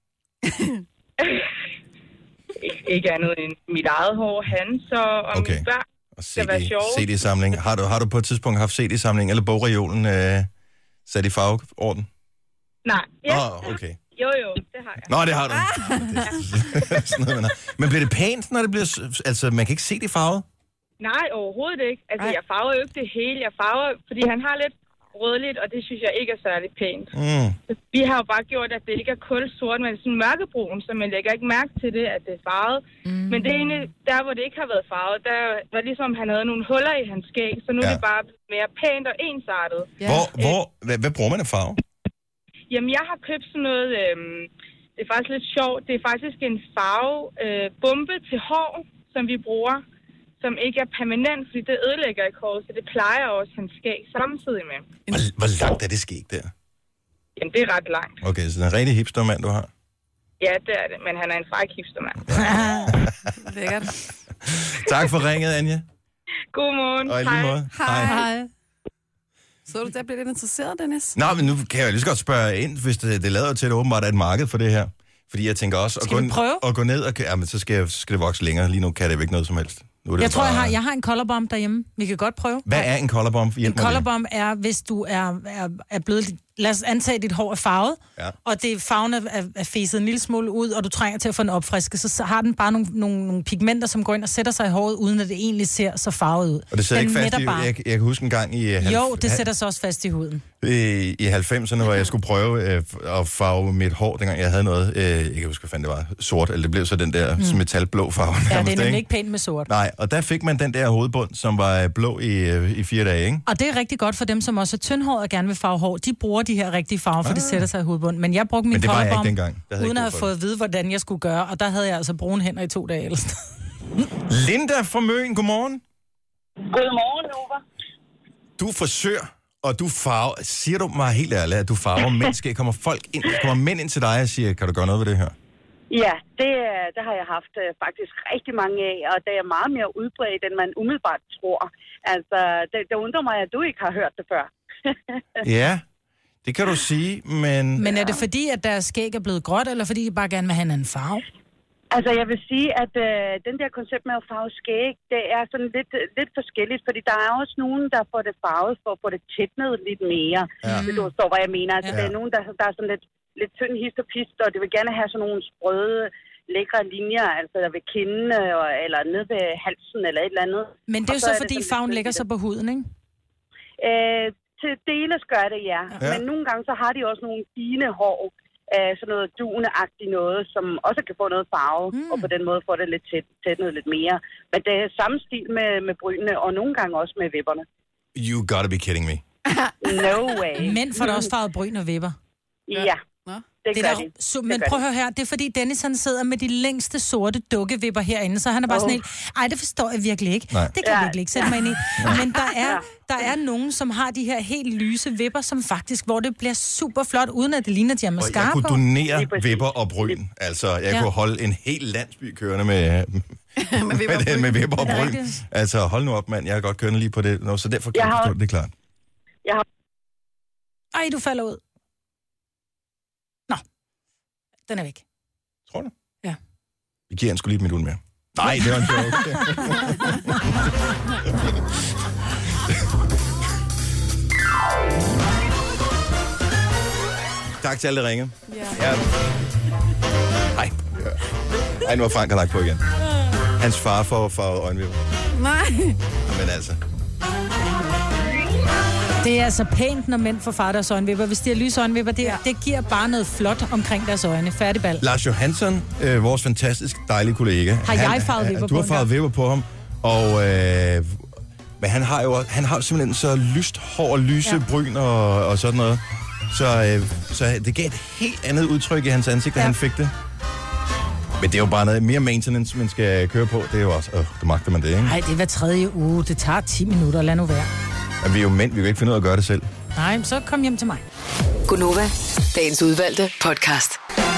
S12: Ikke andet end mit eget hår, hans og mit børn.
S3: Og CD-samling. Har du på et tidspunkt haft CD-samling eller bogreolen sat i farveorden?
S12: Nej. Ja.
S3: Okay.
S12: Jo, det har jeg.
S3: Nå, det har du. Men bliver det pænt, når det bliver... Altså, man kan ikke se det farvet?
S12: Nej, overhovedet ikke. Altså, jeg farver jo ikke det hele. Jeg farver, fordi han har lidt rødligt, og det synes jeg ikke er særlig pænt. Vi har jo bare gjort, at det ikke er kulsort, men sådan mørkebrun, så man lægger ikke mærke til det, at det er farvet. Men det er egentlig, der hvor det ikke har været farvet, der var ligesom, han havde nogle huller i hans skæg, så nu er det bare mere pænt og ensartet.
S3: Hvad bruger man af farve?
S12: Jamen, jeg har købt sådan noget, det er faktisk lidt sjovt, det er faktisk en farvebombe til hår, som vi bruger, som ikke er permanent, fordi det ødelægger ikke håret, så det plejer også hans skæg samtidig med.
S3: Hvor langt er det skæg der?
S12: Jamen, det er ret langt.
S3: Okay, så det er en rigtig hipstermand, du har?
S12: Ja, det er det, men han er en fræk hipstermand.
S6: Lækkert.
S3: Tak for ringet, Anja.
S12: Godmorgen.
S3: Og i lige måde.
S6: Hej. Så du der bliver lidt interesseret, Dennis?
S3: Nå, men nu kan jeg lige så godt spørge ind, hvis det lader til, at åbenbart er et marked for det her. Fordi jeg tænker også at gå ned, og så skal det vokse længere. Lige nu kan det ikke noget som helst.
S5: Jeg tror, jeg har en colorbomb derhjemme. Vi kan godt prøve.
S3: Hvad er en colorbomb?
S5: En colorbomb er, hvis du er blevet... Lad os antage, at dit hår er farvet, og farven er fæset en lille smule ud, og du trænger til at få den opfrisket, så har den bare nogle pigmenter, som går ind og sætter sig i håret, uden at det egentlig ser så farvet ud.
S3: Og det sidder ikke fast i... Jeg kan huske en gang i...
S5: Jo, det sætter sig også fast i huden.
S3: I 90'erne, hvor jeg skulle prøve at farve mit hår, dengang jeg havde noget... jeg kan huske, hvad fanden det var. Sort, eller det blev så den der metalblå farve.
S5: Ja, det er nemlig ikke pænt med sort.
S3: Nej, og der fik man den der hovedbund, som var blå i 4 dage, ikke?
S5: Og det er rigtig godt for dem, som også er tyndhåret og gerne vil farve hår. De bruger de her rigtige farver, for det sætter sig i hovedbunden. Men jeg brugte min colorbomb, uden at have fået at vide, hvordan jeg skulle gøre. Og der havde jeg altså brune hænder i 2 dage.
S3: Linda fra Møn, godmorgen.
S13: Godmorgen, Nova.
S3: Du er frisør, og du farver... Siger du mig helt ærligt, at du farver mænd? Kommer mænd ind til dig og siger, kan du gøre noget ved det her?
S13: Ja, det har jeg haft faktisk rigtig mange af, og det er meget mere udbredt, end man umiddelbart tror. Altså, det undrer mig, at du ikke har hørt det før.
S3: Ja, det kan du sige, men...
S5: Men er det fordi, at deres skæg er blevet gråt, eller fordi de bare gerne vil have en anden farve?
S13: Altså, jeg vil sige, at den der koncept med at farve skæg, det er sådan lidt forskelligt, fordi der er også nogen, der får det farvet for at få det tætnet lidt mere. Hvis du forstår, hvad jeg mener. Altså, der er nogen, der er sådan lidt tynd hist og pist, og det vil gerne have sådan nogle sprøde, lækre linjer, altså ved kinden, eller ned ved halsen, eller et eller andet.
S5: Men det er jo så fordi farven lægger sig på huden, ikke?
S13: Til deles gør det, ja. Men nogle gange, så har de også nogle fine hår, sådan noget duneagtigt noget, som også kan få noget farve, og på den måde få det lidt tætnet lidt mere. Men det er samme stil med brynene, og nogle gange også med vipperne.
S3: You gotta be kidding me.
S13: No way.
S5: Mænd får da også farvet bryn og vipper.
S13: Ja. Det gør de.
S5: Men prøv at høre her, det er fordi Dennis han sidder med de længste sorte dukkevipper herinde, så han er bare sådan helt, ej, det forstår jeg virkelig ikke.
S3: Nej.
S5: Det kan jeg virkelig ikke sætte mig ind i. Men der er nogen, som har de her helt lyse vipper, som faktisk, hvor det bliver super flot, uden at det ligner, de har mascara
S3: jeg kunne
S5: på.
S3: donere vipper og bryn. Altså, jeg kunne holde en hel landsby kørende med vipper og bryn. Altså, hold nu op, mand. Jeg er godt kørende lige på det. Så derfor kan jeg forstå det, klart.
S5: Ej, du falder ud. Nå. Den er væk.
S3: Tror du?
S5: Ja.
S3: Vi giver en sgu lige et minut mere. Nej, det var en joke. Tak til alle, der ringede. Ja. Hej. Ej, nu har Frank lagt på igen. Hans far får farvet øjenvipper.
S6: Nej.
S3: Men altså...
S5: Det er altså pænt, når mænd får farvet deres øjenvipper. Hvis de har lyse øjenvipper, det giver bare noget flot omkring deres øjne. Færdig bal.
S3: Lars Johansson, vores fantastisk dejlige kollega.
S5: Har jeg farvet vipper på?
S3: Du har farvet vipper på ham. Og men han har simpelthen så lyst hår og lyse bryn og sådan noget. Så det gav et helt andet udtryk i hans ansigt, da han fik det. Men det er jo bare noget mere maintenance, man skal køre på. Det er jo også, det magter man det, ikke?
S5: Nej, det er hver 3. uge. Det tager 10 minutter. Lad nu være.
S3: Men vi er jo mænd, vi kan ikke finde ud af at gøre det selv.
S5: Nej, så kom hjem til mig.
S8: Gunova, dagens udvalgte podcast.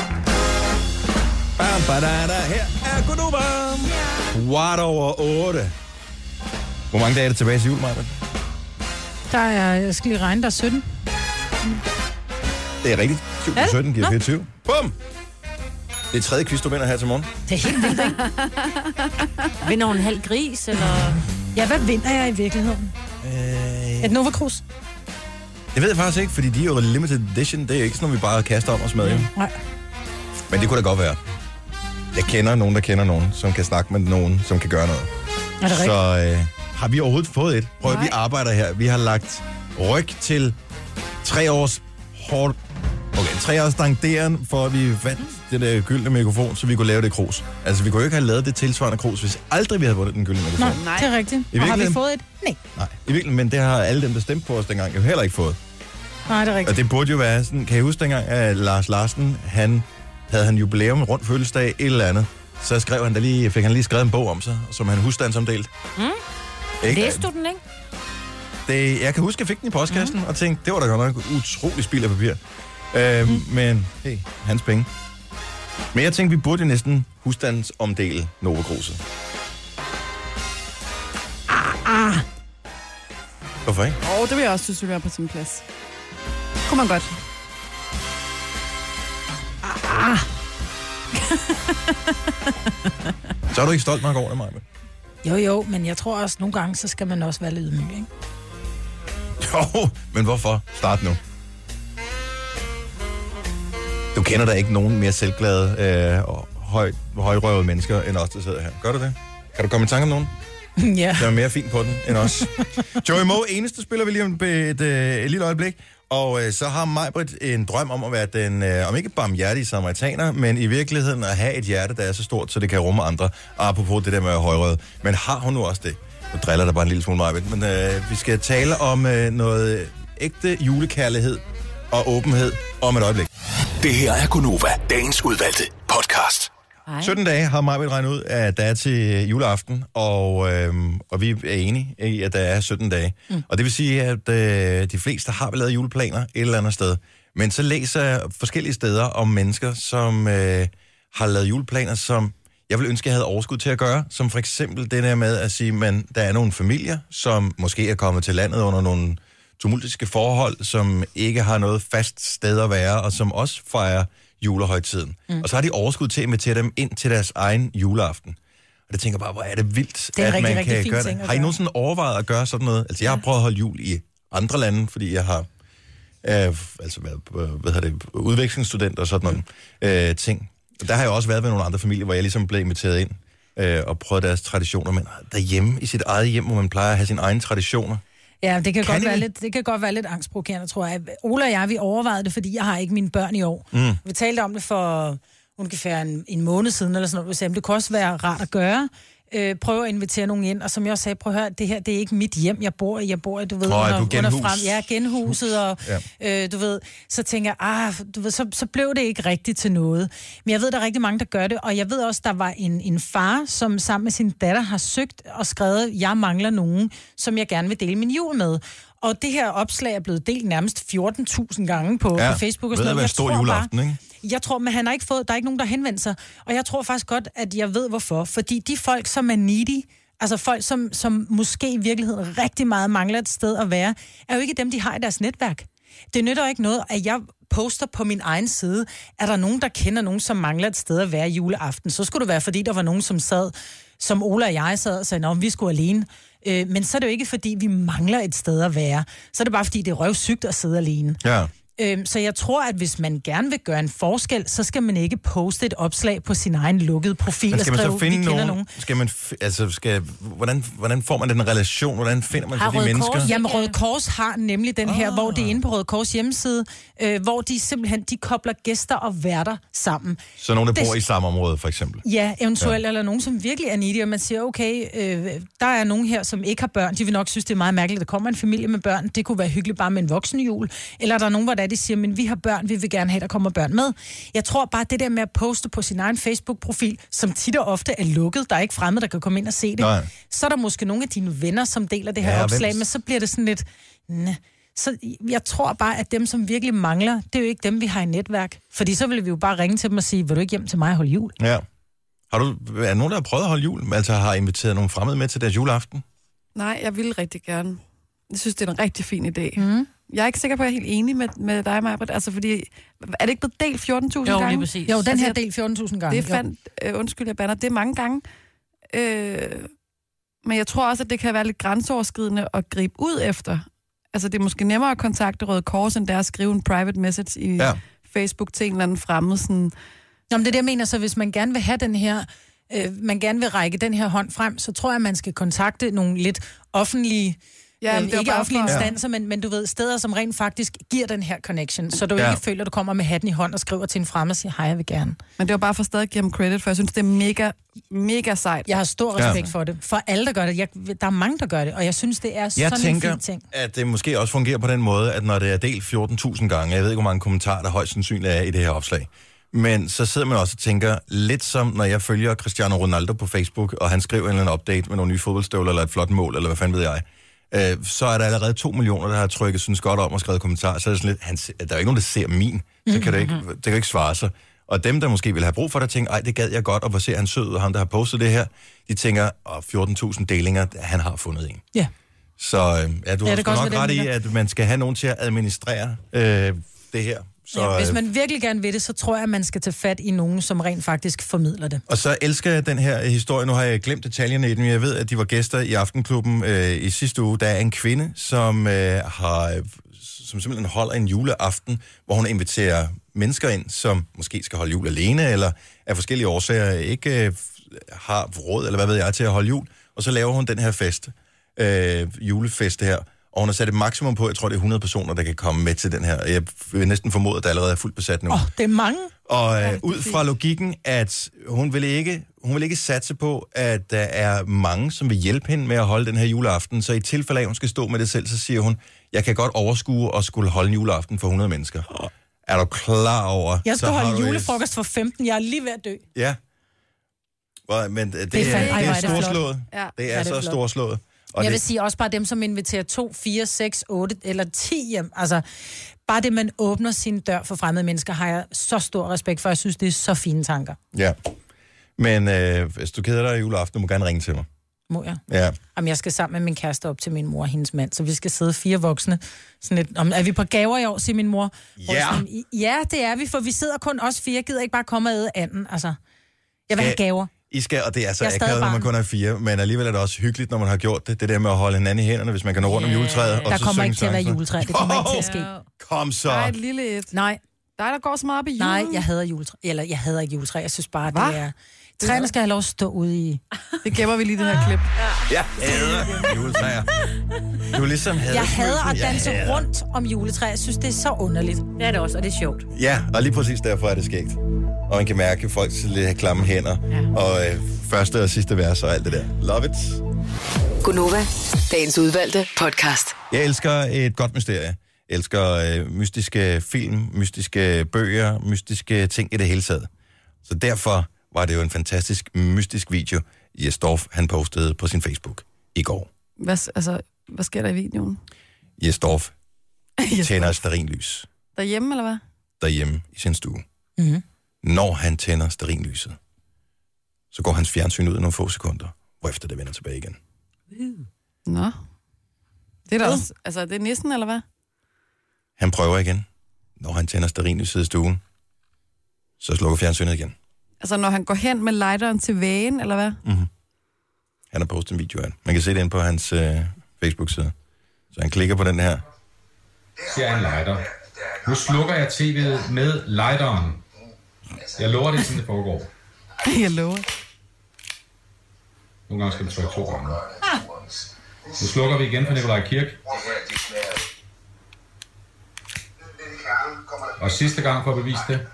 S3: Her er Gunova. Quart over 8. Hvor mange dage er det tilbage til jul, Maja?
S5: Jeg skal lige regne, der er 17.
S3: Det er rigtigt. 7 til 17 giver 24. Bum! Det er tredje quiz, du vinder her til morgen.
S5: Det er helt vildt, ikke? Vinder en halv gris, eller... Ja, hvad vinder jeg i virkeligheden? Et Nova Cruz?
S3: Jeg ved det faktisk ikke, fordi de er jo limited edition. Det er ikke sådan noget, vi bare kaster om os med.
S5: Nej.
S3: Men det kunne da godt være. Jeg kender nogen, der kender nogen, som kan snakke med nogen, som kan gøre noget.
S5: Er det rigtigt?
S3: Så har vi overhovedet fået et? Prøv at vi arbejder her. Vi har lagt ryg til 3 års hårdt... Okay, 3 års dangderen, for at vi vandt det der gyldne mikrofon, så vi kunne lave det krus. Altså, vi kunne jo ikke have lavet det tilsvarende krus, hvis aldrig vi havde vundet den gyldne mikrofon.
S5: Nej, det er rigtigt. Og har vi fået et? Nej.
S3: Nej, i virkeligheden, men det har alle dem, der stemte på os dengang, jo heller ikke fået.
S5: Nej, det er rigtigt.
S3: Og det burde jo være sådan, kan I huske dengang, at Lars Larsen, havde han jubilæum rundt fødselsdag, et eller andet, så fik han lige skrevet en bog om sig, som han husstandsomdelt.
S4: Læste du den, ikke?
S3: Jeg kan huske, at jeg fik den i postkassen, og tænkte, det var da godt nok utrolig spild af papir. Men hey, hans penge. Men jeg tænkte, vi burde næsten husstandsomdele Nova Cruz'et. Hvorfor ikke?
S6: Det vil jeg også synes, vi være på sin plads. Kunne man godt.
S3: Så er du ikke stolt nok over det, Maja?
S5: Jo, men jeg tror også, nogle gange, så skal man også være lidt ydmyg, ikke?
S3: Jo, men hvorfor? Start nu. Du kender da ikke nogen mere selvglade og højrøvede mennesker end os, der sidder her. Gør du det? Kan du komme i tanke om nogen?
S5: Ja.
S3: Der er mere fint på den end os. Joey Moe, eneste spiller vi lige om et lille øjeblik. Og så har Maj-Brit en drøm om at være den, om ikke barmhjertige samaritaner, men i virkeligheden at have et hjerte, der er så stort, så det kan rumme andre. Apropos det der med at højrøde. Men har hun nu også det? Nu driller der bare en lille smule Maj-Brit. Men vi skal tale om noget ægte julekærlighed og åbenhed om et øjeblik.
S7: Det her er Gunova, dagens udvalgte podcast.
S3: 17 dage har Maj-Brit regnet ud, at der er til juleaften, og vi er enige i, at der er 17 dage. Og det vil sige, at de fleste har vel lavet juleplaner et eller andet sted. Men så læser jeg forskellige steder om mennesker, som har lavet juleplaner, som jeg vil ønske, jeg havde overskud til at gøre. Som for eksempel det der med at sige, at der er nogle familier, som måske er kommet til landet under nogle tumultiske forhold, som ikke har noget fast sted at være, og som også fejrer julehøjtiden. Og så har de overskud til at invitere dem ind til deres egen juleaften. Og det tænker bare, hvor er det vildt,
S5: det er
S3: at
S5: rigtig,
S3: man kan gøre det. Har I nogensinde overvejet at gøre sådan noget? Altså, jeg har prøvet at holde jul i andre lande, fordi jeg har været udvekslingsstudent og sådan nogle ting. Der har jeg også været ved nogle andre familier, hvor jeg ligesom blev inviteret ind og prøvet deres traditioner. Men derhjemme, i sit eget hjem, hvor man plejer at have sine egne traditioner.
S5: Ja, det kan godt være lidt angstprovokerende, tror jeg. Ola og jeg, vi overvejede det, fordi jeg har ikke mine børn i år. Vi talte om det for ungefær en måned siden, eller sådan noget. Vi sagde, det kunne også være rart at gøre. Prøve at invitere nogen ind, og som jeg også sagde, prøv at høre, det her, det er ikke mit hjem, jeg bor, du ved, under frem. Ja, genhuset, og du ved, så tænker jeg, du ved, så blev det ikke rigtigt til noget. Men jeg ved, der er rigtig mange, der gør det, og jeg ved også, der var en far, som sammen med sin datter har søgt og skrevet, jeg mangler nogen, som jeg gerne vil dele min jul med. Og det her opslag er blevet delt nærmest 14.000 gange på Facebook og sådan noget.
S3: Jeg tror juleaften, ikke?
S5: Jeg tror, men han har ikke fået, der er ikke nogen, der henvender sig. Og jeg tror faktisk godt, at jeg ved hvorfor. Fordi de folk, som er needy, altså folk, som måske i virkeligheden rigtig meget mangler et sted at være, er jo ikke dem, de har i deres netværk. Det nytter ikke noget, at jeg poster på min egen side, er der nogen, der kender nogen, som mangler et sted at være juleaften. Så skulle det være, fordi der var nogen, som sad, som Ola og jeg sad og sagde, nå, vi skulle alene. Men så er det jo ikke, fordi vi mangler et sted at være. Så er det bare, fordi det er røvsygt at sidde alene. Ja. Så jeg tror, at hvis man gerne vil gøre en forskel, så skal man ikke poste et opslag på sin egen lukkede profil.
S3: Men skal man
S5: skrive,
S3: så finde nogen? Hvordan får man den relation? Hvordan finder man de mennesker?
S5: Jamen, Røde Kors har nemlig den her, hvor det er inde på Røde Kors hjemmeside, hvor de simpelthen, de kobler gæster og værter sammen.
S3: Så nogen, der bor i samme område, for eksempel?
S5: Ja, eventuelt, eller nogen, som virkelig er needy, og man siger, okay, der er nogen her, som ikke har børn, de vil nok synes, det er meget mærkeligt, at der kommer en familie med børn, det kunne være hyggeligt bare med en voksenjul, eller der er nogen, hvor de siger, men vi har børn, vi vil gerne have, der kommer børn med. Jeg tror bare, det der med at poste på sin egen Facebook-profil, som tit og ofte er lukket, der er ikke fremmede, der kan komme ind og se det, så er der måske nogle af dine venner, som deler det her opslag, men så bliver det sådan lidt... Så jeg tror bare, at dem, som virkelig mangler, det er jo ikke dem, vi har i netværk. Fordi så vil vi jo bare ringe til dem og sige, vil du ikke hjem til mig og holde jul?
S3: Ja. Er der nogen, der har prøvet at holde jul? Altså har inviteret nogle fremmede med til deres juleaften?
S6: Nej, jeg vil rigtig gerne. Jeg synes, det er en rigtig fin idé. Jeg er ikke sikker på, at jeg er helt enig med dig, Maj-Brit. Altså, fordi... Er det ikke blevet delt 14.000 gange?
S5: Jo, lige præcis. Jo, den her delt 14.000 gange.
S6: Det er undskyld, jeg bander. Det er mange gange. Men jeg tror også, at det kan være lidt grænseoverskridende at gribe ud efter. Altså, det er måske nemmere at kontakte Røde Kors, end der at skrive en private message i Facebook til en eller anden fremmed. Sådan...
S5: Nå, men det er det, jeg mener. Så hvis man gerne vil have den her... man gerne vil række den her hånd frem, så tror jeg, at man skal kontakte nogle lidt offentlige... ikke offentlige instanser, men du ved, steder, som rent faktisk giver den her connection, så du ikke føler, at du kommer med hatten i hånd og skriver til en fremmed og siger, hej, jeg vil gerne.
S6: Men det var bare for stadig at give dem credit, for jeg synes, det er mega, mega sejt.
S5: Jeg har stor respekt for det. For alle, der gør det. Der er mange, der gør det, og jeg synes, det er sådan en fin ting.
S3: At det måske også fungerer på den måde, at når det er delt 14.000 gange, jeg ved ikke, hvor mange kommentarer, der højst sandsynligt er i det her opslag, men så sidder man også og tænker, lidt som når jeg følger Cristiano Ronaldo på Facebook, og han skriver en eller anden update med nogle nye fodboldstøvler, eller et flot mål, eller hvad fanden ved jeg, så er der allerede 2 millioner, der har trykket synes godt om og skrevet kommentarer, så er det sådan lidt, der er jo ikke nogen, der ser min, så kan det kan ikke svare sig. Og dem, der måske vil have brug for det, tænker, ej, det gad jeg godt, og hvor ser han sød, og ham, der har postet det her, de tænker, 14.000 delinger, han har fundet en.
S5: Ja.
S3: Så du har nok ret i, at man skal have nogen til at administrere det her. Så,
S5: hvis man virkelig gerne vil det, så tror jeg, at man skal tage fat i nogen, som rent faktisk formidler det.
S3: Og så elsker jeg den her historie. Nu har jeg glemt detaljerne i den, men jeg ved, at de var gæster i Aftenklubben i sidste uge. Der er en kvinde, som simpelthen holder en juleaften, hvor hun inviterer mennesker ind, som måske skal holde jul alene, eller af forskellige årsager ikke har råd, eller hvad ved jeg, til at holde jul. Og så laver hun den her fest, julefest her. Og hun har sat et maksimum på, jeg tror, det er 100 personer, der kan komme med til den her. Jeg vil næsten formode, at der allerede er fuldt besat nu.
S5: Det er mange.
S3: Og ud fra logikken, at hun vil ikke satse på, at der er mange, som vil hjælpe hende med at holde den her juleaften. Så i tilfælde af, at hun skal stå med det selv, så siger hun, jeg kan godt overskue at skulle holde en juleaften for 100 mennesker. Er du klar over?
S5: Jeg skal holde julefrokost for 15, jeg er lige ved at dø.
S3: Ja. Men det er storslået. Ja. Det er så storslået.
S5: Og jeg vil sige også bare dem, som inviterer 2, 4, 6, 8 eller 10 hjem. Altså, bare det, man åbner sin dør for fremmede mennesker, har jeg så stor respekt for. Jeg synes, det er så fine tanker.
S3: Ja. Men hvis du keder dig i juleaften, du må gerne ringe til mig.
S5: Må jeg?
S3: Ja.
S5: Jamen, jeg skal sammen med min kæreste op til min mor og hendes mand, så vi skal sidde 4 voksne. Sådan lidt, er vi på gaver i år, siger min mor? Ja, det er vi, for vi sidder kun os 4. Gider ikke bare komme og æde anden. Altså, jeg vil have gaver.
S3: I skal, og det er så akavet, når man kun er 4, men alligevel er det også hyggeligt, når man har gjort det. Det der med at holde hinanden i hænderne, hvis man kan nå rundt om juletræet. Og
S5: der
S3: så
S5: kommer ikke til at være juletræ, det kommer ikke til at ske.
S3: Kom så.
S6: Nej, et lille et.
S5: Nej.
S6: Dig, der går så meget op i julen.
S5: Nej, jeg hader juletræ. Eller jeg hader ikke juletræ, jeg synes bare, det er... Træerne skal have lov at stå ude i...
S6: Det gemmer vi lige det her klip.
S3: Ja, jeg hader juletræer. Du ligesom havde...
S5: Jeg hader at danse rundt om juletræ. Jeg synes, det er så underligt.
S4: Det er det også, og det er sjovt.
S3: Ja, og lige præcis derfor er det skægt. Og man kan mærke folks lidt klamme hænder. Ja. Og første og sidste vers og alt det der. Love it.
S8: Gunova, dagens udvalgte podcast.
S3: Jeg elsker et godt mysterie. Jeg elsker mystiske film, mystiske bøger, mystiske ting i det hele taget. Så derfor var det jo en fantastisk mystisk video, Jes Dorf, han postede på sin Facebook i går.
S14: Hvad sker der i videoen?
S3: Jes Dorf tænder et stearinlys
S14: Derhjemme, eller hvad?
S3: derhjemme i sin stue.
S5: Mm-hmm.
S3: Når han tænder stearinlyset, så går hans fjernsyn ud i nogle få sekunder, hvorefter det vender tilbage igen.
S14: Nå. Det er da også... Altså, det er nissen, eller hvad?
S3: Han prøver igen. Når han tænder stearinlyset i stuen, så slukker fjernsynet igen.
S14: Altså, når han går hen med lighteren til vægen, eller hvad?
S3: Mm-hmm. Han har postet en video af det. Man kan se det inde på hans Facebook-side. Så han klikker på den her.
S15: Her er en lighter. Nu slukker jeg tv'et med lighteren. Jeg lover det, sådan det foregår.
S14: Jeg lover.
S15: Nogle gange skal vi trykke 2 gange. Nu slukker vi igen for Nikolaj Kirk. Og sidste gang for at bevise det.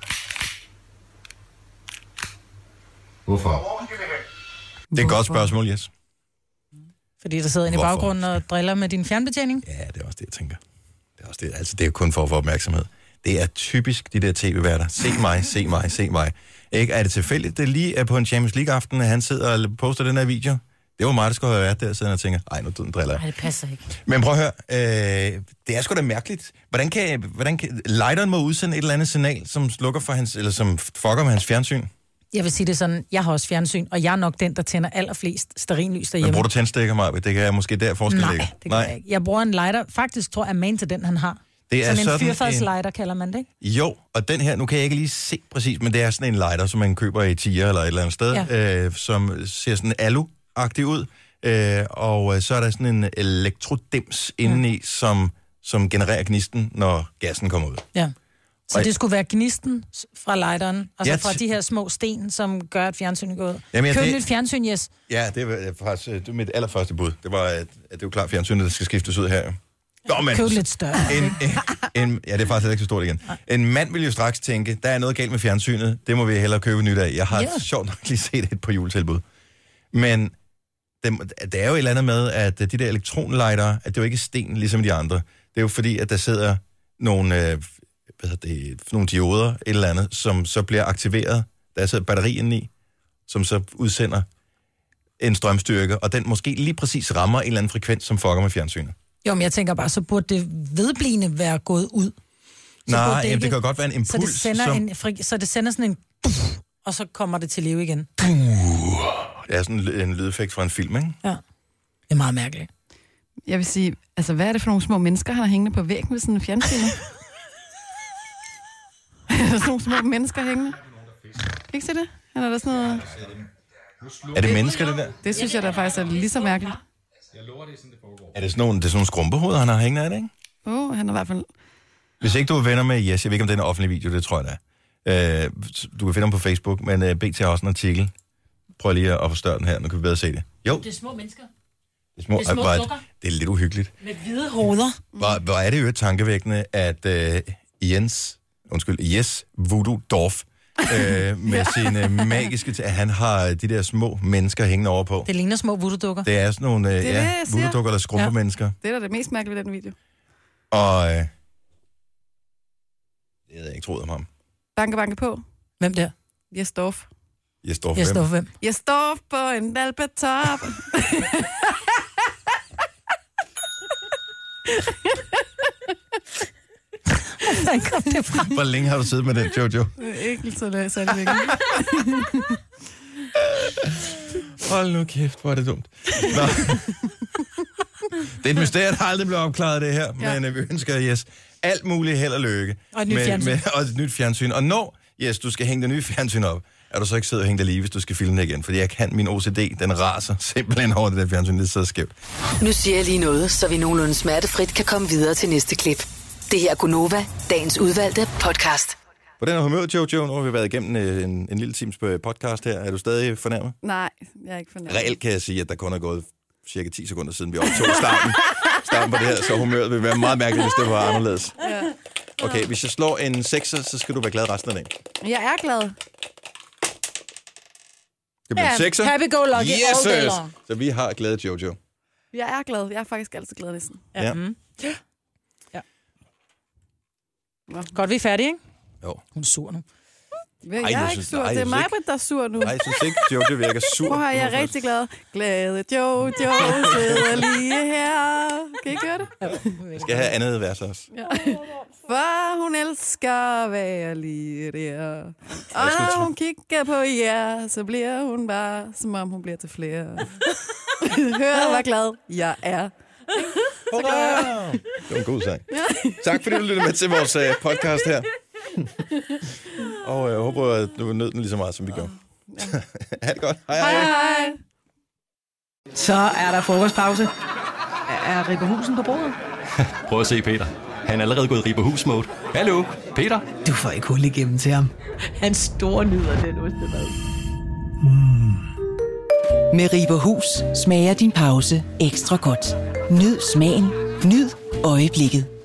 S15: Hvorfor?
S3: Det er et godt spørgsmål, Jes.
S5: Fordi der sidder en i baggrunden og driller med din fjernbetjening?
S3: Ja, det er også det, jeg tænker. Det er også det. Altså, det er jo kun for at få opmærksomhed. Det er typisk de der tv-værter. Se mig, se mig, se mig. Ikke? Er det tilfældigt, det lige er på en Champions League-aften, at han sidder og poster den her video? Det var mig, der skulle have været der, siden jeg tænker, ej, nu driller jeg.
S4: Nej, det passer ikke.
S3: Men prøv at høre, det er sgu da mærkeligt. Hvordan kan lighteren må udsende et eller andet signal, som slukker for hans, eller som fucker med hans fjernsyn?
S5: Jeg vil sige det sådan, jeg har også fjernsyn, og jeg er nok den, der tænder allerflest stearinlys derhjemme.
S3: Men bruger du tændstikker, Maja? Det kan jeg måske der forskel ligge.
S5: Nej, det kan jeg ikke. Jeg bruger en lighter, faktisk tror jeg, man til den, han har.
S3: Det er
S5: sådan en fyrfadslighter, kalder man det, ikke?
S3: Jo, og den her, nu kan jeg ikke lige se præcis, men det er sådan en lighter, som man køber i Tia eller et eller andet sted, som ser sådan alu-agtig ud, og så er der sådan en elektrodims indeni, som genererer gnisten, når gassen kommer ud. Ja.
S5: Så det skulle være gnisten fra lighteren, og så fra de her små sten, som gør, at fjernsynet går ud. Køb nyt fjernsyn, Jes.
S3: Ja, det var faktisk det var mit allerførste bud. Det var, at det er jo klart fjernsynet, der skal skiftes ud her.
S5: Køb lidt større.
S3: Ja, det er faktisk ikke så stort igen. En mand vil jo straks tænke, der er noget galt med fjernsynet, det må vi hellere købe nyt af. Jeg har sjovt nok lige set et på juletilbud. Men det er jo et eller andet med, at de der elektronlighter, at det er jo ikke sten, ligesom de andre. Det er jo fordi, at der sidder nogle... nogle dioder, et eller andet, som så bliver aktiveret. Der er så et batteri indeni, som så udsender en strømstyrke, og den måske lige præcis rammer en eller anden frekvens, som fucker med fjernsynet.
S5: Jo, men jeg tænker bare, så burde det vedblivende være gået ud.
S3: Nej, det kan godt være en impuls.
S5: Så det sender sådan en... og så kommer det til live igen.
S3: Det er sådan en lydeffekt fra en film, ikke?
S5: Ja. Det er meget mærkeligt.
S14: Jeg vil sige, altså hvad er det for nogle små mennesker, han har hængende på væggen med sådan en fjernsyn? Er der sådan nogle små mennesker hængende? Ikke se det? Eller er der sådan noget...
S3: Er det mennesker, det der?
S14: Det synes jeg da faktisk er lige så mærkeligt.
S3: Er det sådan nogle skrumpehoveder, han har hængende af det, ikke?
S14: Han er i hvert fald...
S3: Hvis ikke du er venner med Jes, jeg ved ikke, om det er en offentlig video, det tror jeg da. Du kan finde ham på Facebook, men BT har også en artikel. Prøv lige at forstørre den her, nu kan vi bedre se det. Jo.
S4: Det er små mennesker.
S3: Det er små det er lidt uhyggeligt.
S4: Med hvide hoveder.
S3: Hvor er det jo tankevækkende, at Jes Voodoo Dorf med sine magiske... at han har de der små mennesker hængende over på.
S5: Det ligner små voodoo-dukker.
S3: Det er sådan nogle voodoo-dukker, der skrumper mennesker.
S14: Det er da det mest mærkelige ved den video.
S3: Og det havde jeg ikke troet om ham.
S14: Banke på.
S5: Hvem der?
S14: Jes Dorf.
S3: Jes Dorf
S5: hvem?
S14: Jes Dorf på en alpetop.
S3: Hvor længe har du siddet med den, Jojo?
S14: Ikke så særlig længe.
S3: Hold nu kæft, hvor er det dumt. Nå. Det er et mysterie, der aldrig bliver opklaret, det her. Ja. Men vi ønsker Jes alt muligt held og lykke.
S5: Og et nyt fjernsyn.
S3: Og et nyt fjernsyn. Og når, Jes, du skal hænge det nye fjernsyn op, er du så ikke siddet og hænge det lige, hvis du skal filme det igen? Fordi jeg kan min OCD, den raser simpelthen over det der fjernsyn, det sidder skævt.
S8: Nu siger jeg lige noget, så vi nogenlunde smertefrit kan komme videre til næste klip. Det her er Gunova, dagens udvalgte podcast.
S3: På den her humør, Jojo, nu har vi været igennem en lille times podcast her. Er du stadig fornærmet?
S14: Nej, jeg er ikke fornærmet.
S3: Reelt kan jeg sige, at der kun er gået cirka 10 sekunder siden, vi optog starten. starten på det her, så humøret vil være meget mærkeligt, hvis det var anderledes.
S6: Ja.
S3: Okay, hvis jeg slår en 6'er, så skal du være glad resten af dagen.
S6: Jeg er glad.
S3: Det bliver en 6'er.
S5: Happy go lucky all day long.
S3: Så vi har glade Jojo.
S6: Jeg er glad. Jeg er faktisk altid glad næsten.
S3: Ja.
S5: Ja. Godt, vi er færdige, ikke?
S3: Jo.
S5: Hun er sur nu.
S6: Jeg er ikke sur. Det er mig, der er sur nu.
S3: Nej, jeg synes ikke, Jojo virker sur.
S6: Prøv at jeg er rigtig glad. Glade Jojo sidder lige her. Kan I ikke høre det?
S3: Jeg skal have andet vers også.
S6: Ja. For hun elsker at være lige der. Og når hun kigger på jer, så bliver hun bare, som om hun bliver til flere. Hør, hvor glad jeg er.
S3: Det var en god sang. Tak fordi du lyttede med til vores podcast her. Og jeg håber, at du nød den lige så meget, som vi gør. Ha' det godt. Hej.
S6: Hej.
S1: Så er der frokostpause. Er Ribberhusen på bordet?
S16: Prøv at se Peter. Han er allerede gået i Ribberhus-mode. Hallo, Peter?
S1: Du får ikke hul igennem til ham. Han store nyder den ostemad.
S17: Med Ribberhus smager din pause ekstra godt. Nyd smagen. Nyd øjeblikket.